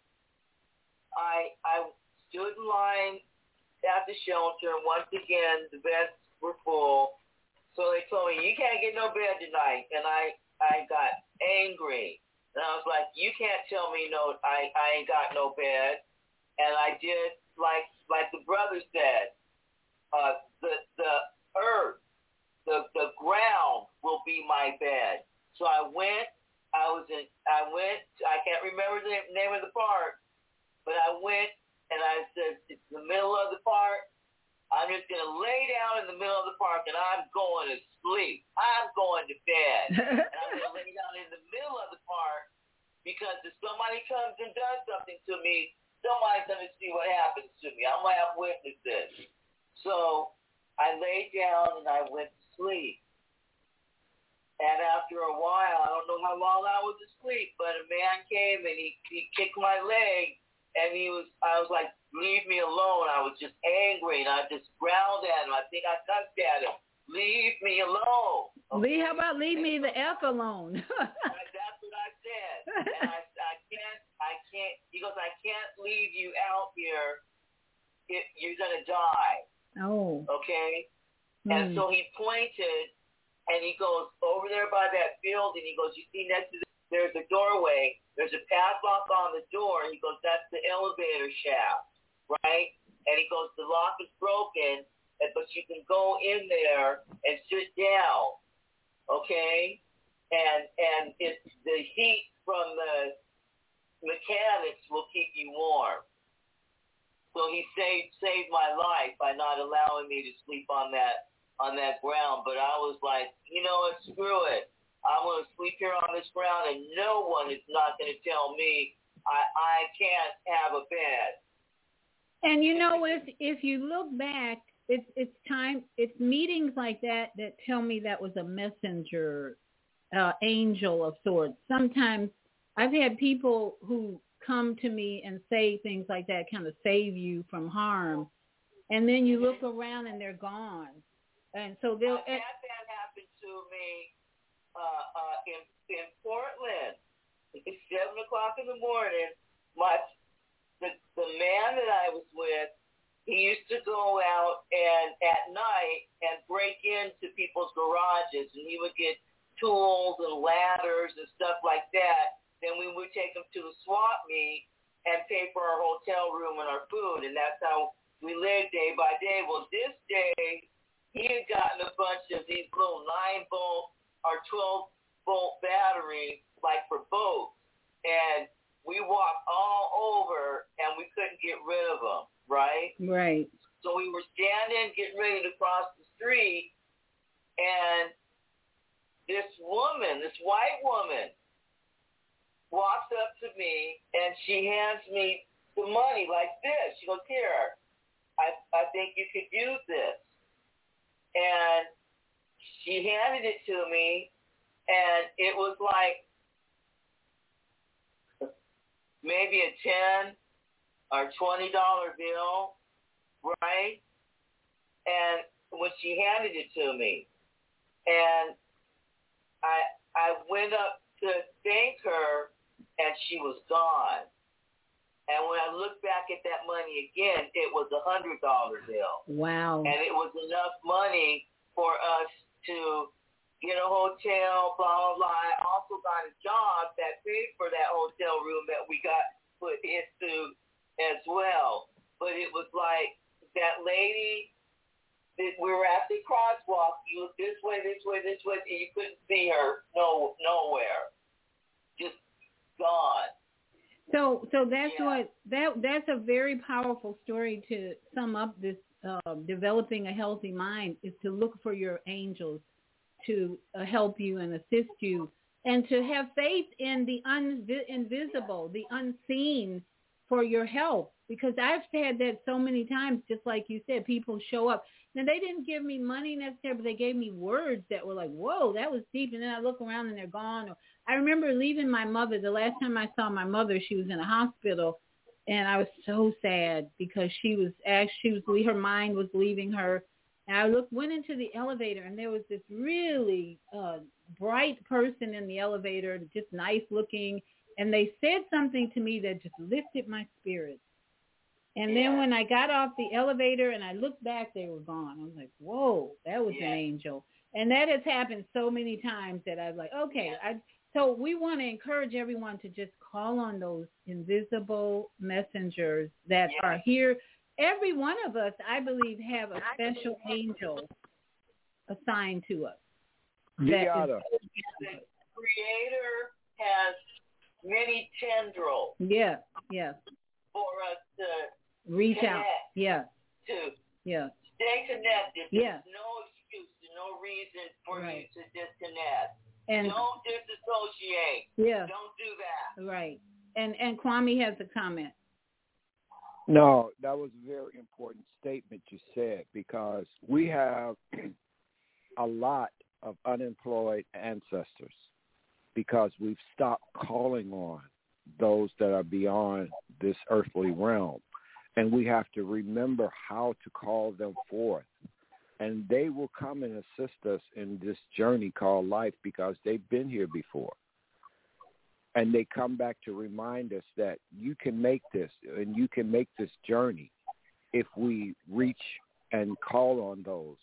I I stood in line at the shelter. Once again, the beds were full, so they told me you can't get no bed tonight, and I I got angry. And I was like, you can't tell me no, I, I ain't got no bed. And I did like like the brother said, uh, the the earth, the the ground will be my bed. So I went, I was in, I went, I can't remember the name of the park, but I went and I said, it's the middle of the park. I'm just going to lay down in the middle of the park and I'm going to sleep. I'm going to bed. And I'm going to lay down in the middle of the park because if somebody comes and does something to me, somebody's going to see what happens to me. I'm going to have witnesses. So I laid down and I went to sleep. And after a while, I don't know how long I was asleep, but a man came and he, he kicked my leg. And he was, I was like, leave me alone. I was just angry, and I just growled at him. I think I cussed at him. Leave me alone. Okay? Lee, how about leave me the F alone? That's what I said. And I, I can't, I can't, he goes, I can't leave you out here. If you're going to die. Oh. Okay? Hmm. And so he pointed, and he goes, over there by that field, and he goes, you see next to the there's a doorway, there's a padlock on the door, and he goes, that's the elevator shaft, right? And he goes, the lock is broken, but you can go in there and sit down, okay? And and it's the heat from the mechanics will keep you warm. So he saved saved my life by not allowing me to sleep on that on that ground. But I was like, you know what, screw it. I'm going to sleep here on this ground, and no one is not going to tell me I, I can't have a bed. And, you know, if if you look back, it's it's time, it's meetings like that that tell me that was a messenger, uh, angel of sorts. Sometimes I've had people who come to me and say things like that, kind of save you from harm. And then you look around and they're gone. And so they'll... I've had that happen to me. Uh, uh, in in Portland, it's seven o'clock in the morning. My the the man that I was with, he used to go out and at night and break into people's garages, and he would get tools and ladders and stuff like that. Then we would take him to the swap meet and pay for our hotel room and our food, and that's how we lived day by day. Well, this day he had gotten a bunch of these little nine volt or twelve volt batteries, like for boats, and we walked all over, and we couldn't get rid of them, right? Right. So we were standing, getting ready to cross the street, and this woman, this white woman, walks up to me, and she hands me the money like this. She goes, here, I, I think you could use this. And she handed it to me, and it was like maybe a ten, or twenty dollar bill, right? And when she handed it to me, and I I went up to thank her, and she was gone. And when I looked back at that money again, it was a hundred dollar bill. Wow! And it was enough money for us to get a hotel, blah, blah, blah. I also got a job that paid for that hotel room that we got put into as well. But it was like that lady, that we were at the crosswalk. You look this way, this way, this way, and you couldn't see her no nowhere. Just gone. So, so that's yeah. what that that's a very powerful story to sum up this uh, developing a healthy mind is to look for your angels to uh, help you and assist you, and to have faith in the un- invisible, the unseen for your help. Because I've had that so many times, just like you said, people show up. Now, they didn't give me money necessarily, but they gave me words that were like, whoa, that was deep. And then I look around and they're gone. Or I remember leaving my mother. The last time I saw my mother, she was in a hospital. And I was so sad because she was, as she was, her mind was leaving her. And I looked, went into the elevator, and there was this really uh, bright person in the elevator, just nice looking. And they said something to me that just lifted my spirits. And yeah. then when I got off the elevator and I looked back, they were gone. I was like, whoa, that was yeah. an angel. And that has happened so many times that I was like, okay. I, so we want to encourage everyone to just call on those invisible messengers that yeah. are here. Every one of us, I believe, have a special angel assigned to us. Giada. The Creator has many tendrils. Yeah, yeah. For us to reach connect, out. Yeah. To yeah. stay connected. Yeah. There's no excuse, no reason for right. you to disconnect. And don't disassociate. Yeah. Don't do that. Right. And and Kwame has a comment. No, that was a very important statement you said, because we have a lot of unemployed ancestors because we've stopped calling on those that are beyond this earthly realm. And we have to remember how to call them forth. And they will come and assist us in this journey called life because they've been here before. And they come back to remind us that you can make this and you can make this journey if we reach and call on those.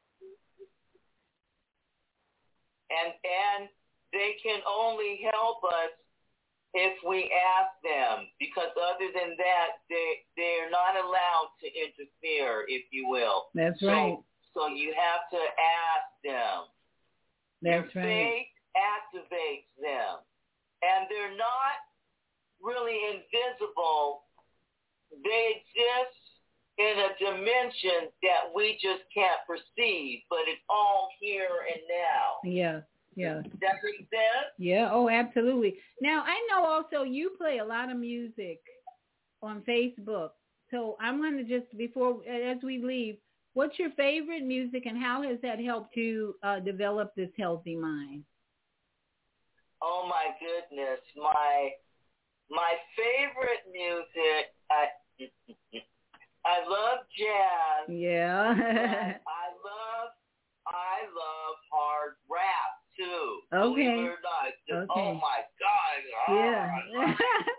And and they can only help us if we ask them, because other than that, they they're not allowed to interfere, if you will. That's so, right. So you have to ask them. That's Your right. faith activates them. And they're not really invisible. They exist in a dimension that we just can't perceive, but it's all here and now. Yeah, yeah. Does that make sense? Yeah, oh, absolutely. Now, I know also you play a lot of music on Facebook. So I'm going to just, before, as we leave, what's your favorite music and how has that helped you uh, develop this healthy mind? Oh my goodness, my my favorite music. I I love jazz. Yeah. I love I love hard rap too. Okay. Believe it or not. Just, okay. Oh my God. Yeah.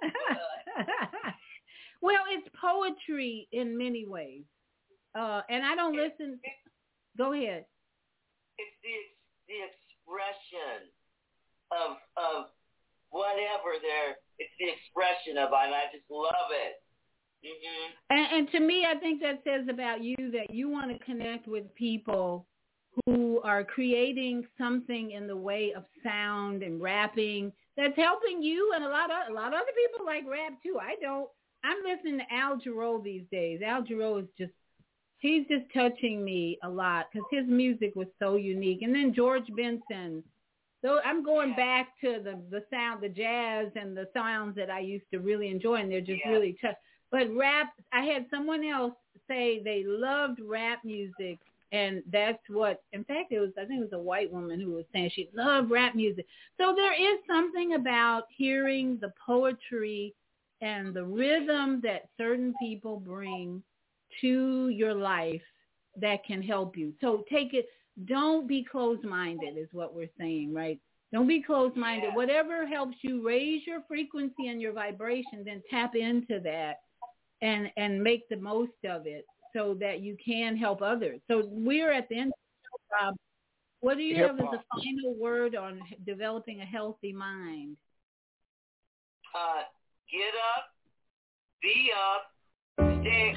Well, it's poetry in many ways, uh, and I don't it's, listen. It's, Go ahead. It's the the expression of of whatever there. It's the expression of it, and I just love it. Mm-hmm. And, and to me, I think that says about you that you want to connect with people who are creating something in the way of sound and rapping that's helping you, and a lot of a lot of other people like rap too. I don't. I'm listening to Al Jarreau these days. Al Jarreau is just he's just touching me a lot because his music was so unique. And then George Benson. So I'm going back to the, the sound, the jazz and the sounds that I used to really enjoy, and they're just yeah. really tough. But rap, I had someone else say they loved rap music, and that's what, in fact, it was, I think it was a white woman who was saying she loved rap music. So there is something about hearing the poetry and the rhythm that certain people bring to your life that can help you. So take it, don't be closed-minded is what we're saying, right? Don't be closed-minded. Yeah. Whatever helps you raise your frequency and your vibration, then tap into that and, and make the most of it so that you can help others. So we're at the end of the show, Rob. What do you Hip-hop. have as a final word on developing a healthy mind? Uh, get up, be up, stay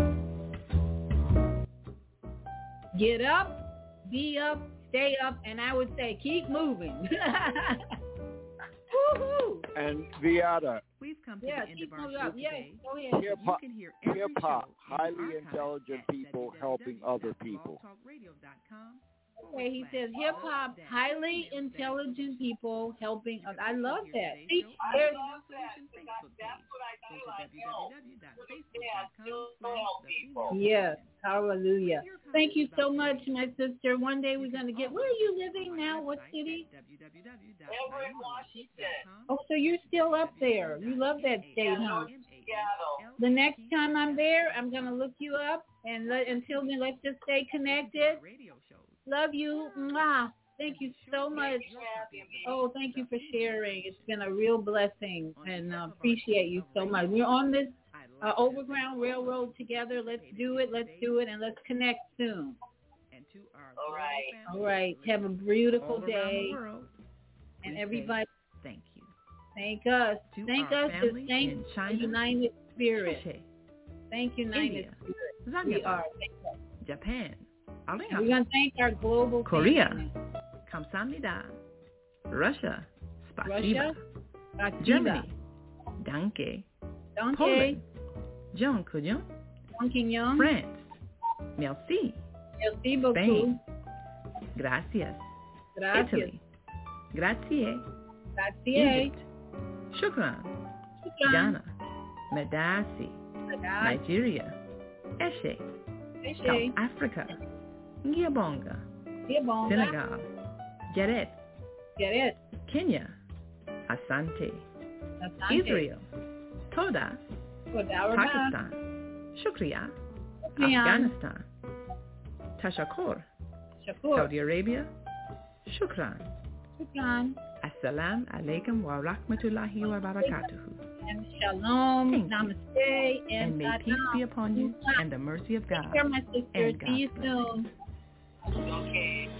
up. Get up, be up, stay up, and I would say keep moving. Woo-hoo. And Viata. We've come to yeah, the end of our show up. today. Yes, hip hop, hip hop, highly intelligent people helping other people. Okay, he says hip hop, highly intelligent people helping. Uh, I love that. See, there's yes, hallelujah. Thank you so much, my sister. One day we're gonna get. Where are you living now? What city? Everett, Washington. Oh, so you're still up there. You love that state, huh? The next time I'm there, I'm gonna look you up, and let, until then, let's just stay connected. Love you. Mwah. Thank you so much. Oh, thank you for sharing. It's been a real blessing, and uh, appreciate you so much. We're on this uh, Overground Railroad together. Let's do it. Let's do it, and let's connect soon. All right. All right. Have a beautiful day. And everybody, thank you. Thank us. Thank us. Just thank the United Spirit. Thank you, United Spirit. We are. Japan. We're going to thank our global Korea. family. Kamsahamnida. Russia. Russia. Spasiba. Germany. Danke. Danke. Poland. Dziękuję. Dziękuję. France. Merci. Merci beaucoup. Spain. Gracias. Gracias. Italy. Grazie. Grazie. Egypt. Shukran. Shukran. Ghana. Medasi. Medasi. Nigeria. Eshe. Eshe. South Africa. Ngiyabonga. Ngiyabonga. Senegal. Geret. Geret. Kenya. Asante. Asante. Israel. Toda. Toda. Pakistan. Shukriya. Shukriya. Afghanistan. Tashakur. Shakur. Saudi Arabia. Shukran. Shukran. Assalamu alaikum wa rahmatullahi wa barakatuhu. And shalom, Thank namaste, and, and may peace be upon you and the mercy of God. Take care, my sister. And See you God's blessing. soon. Okay.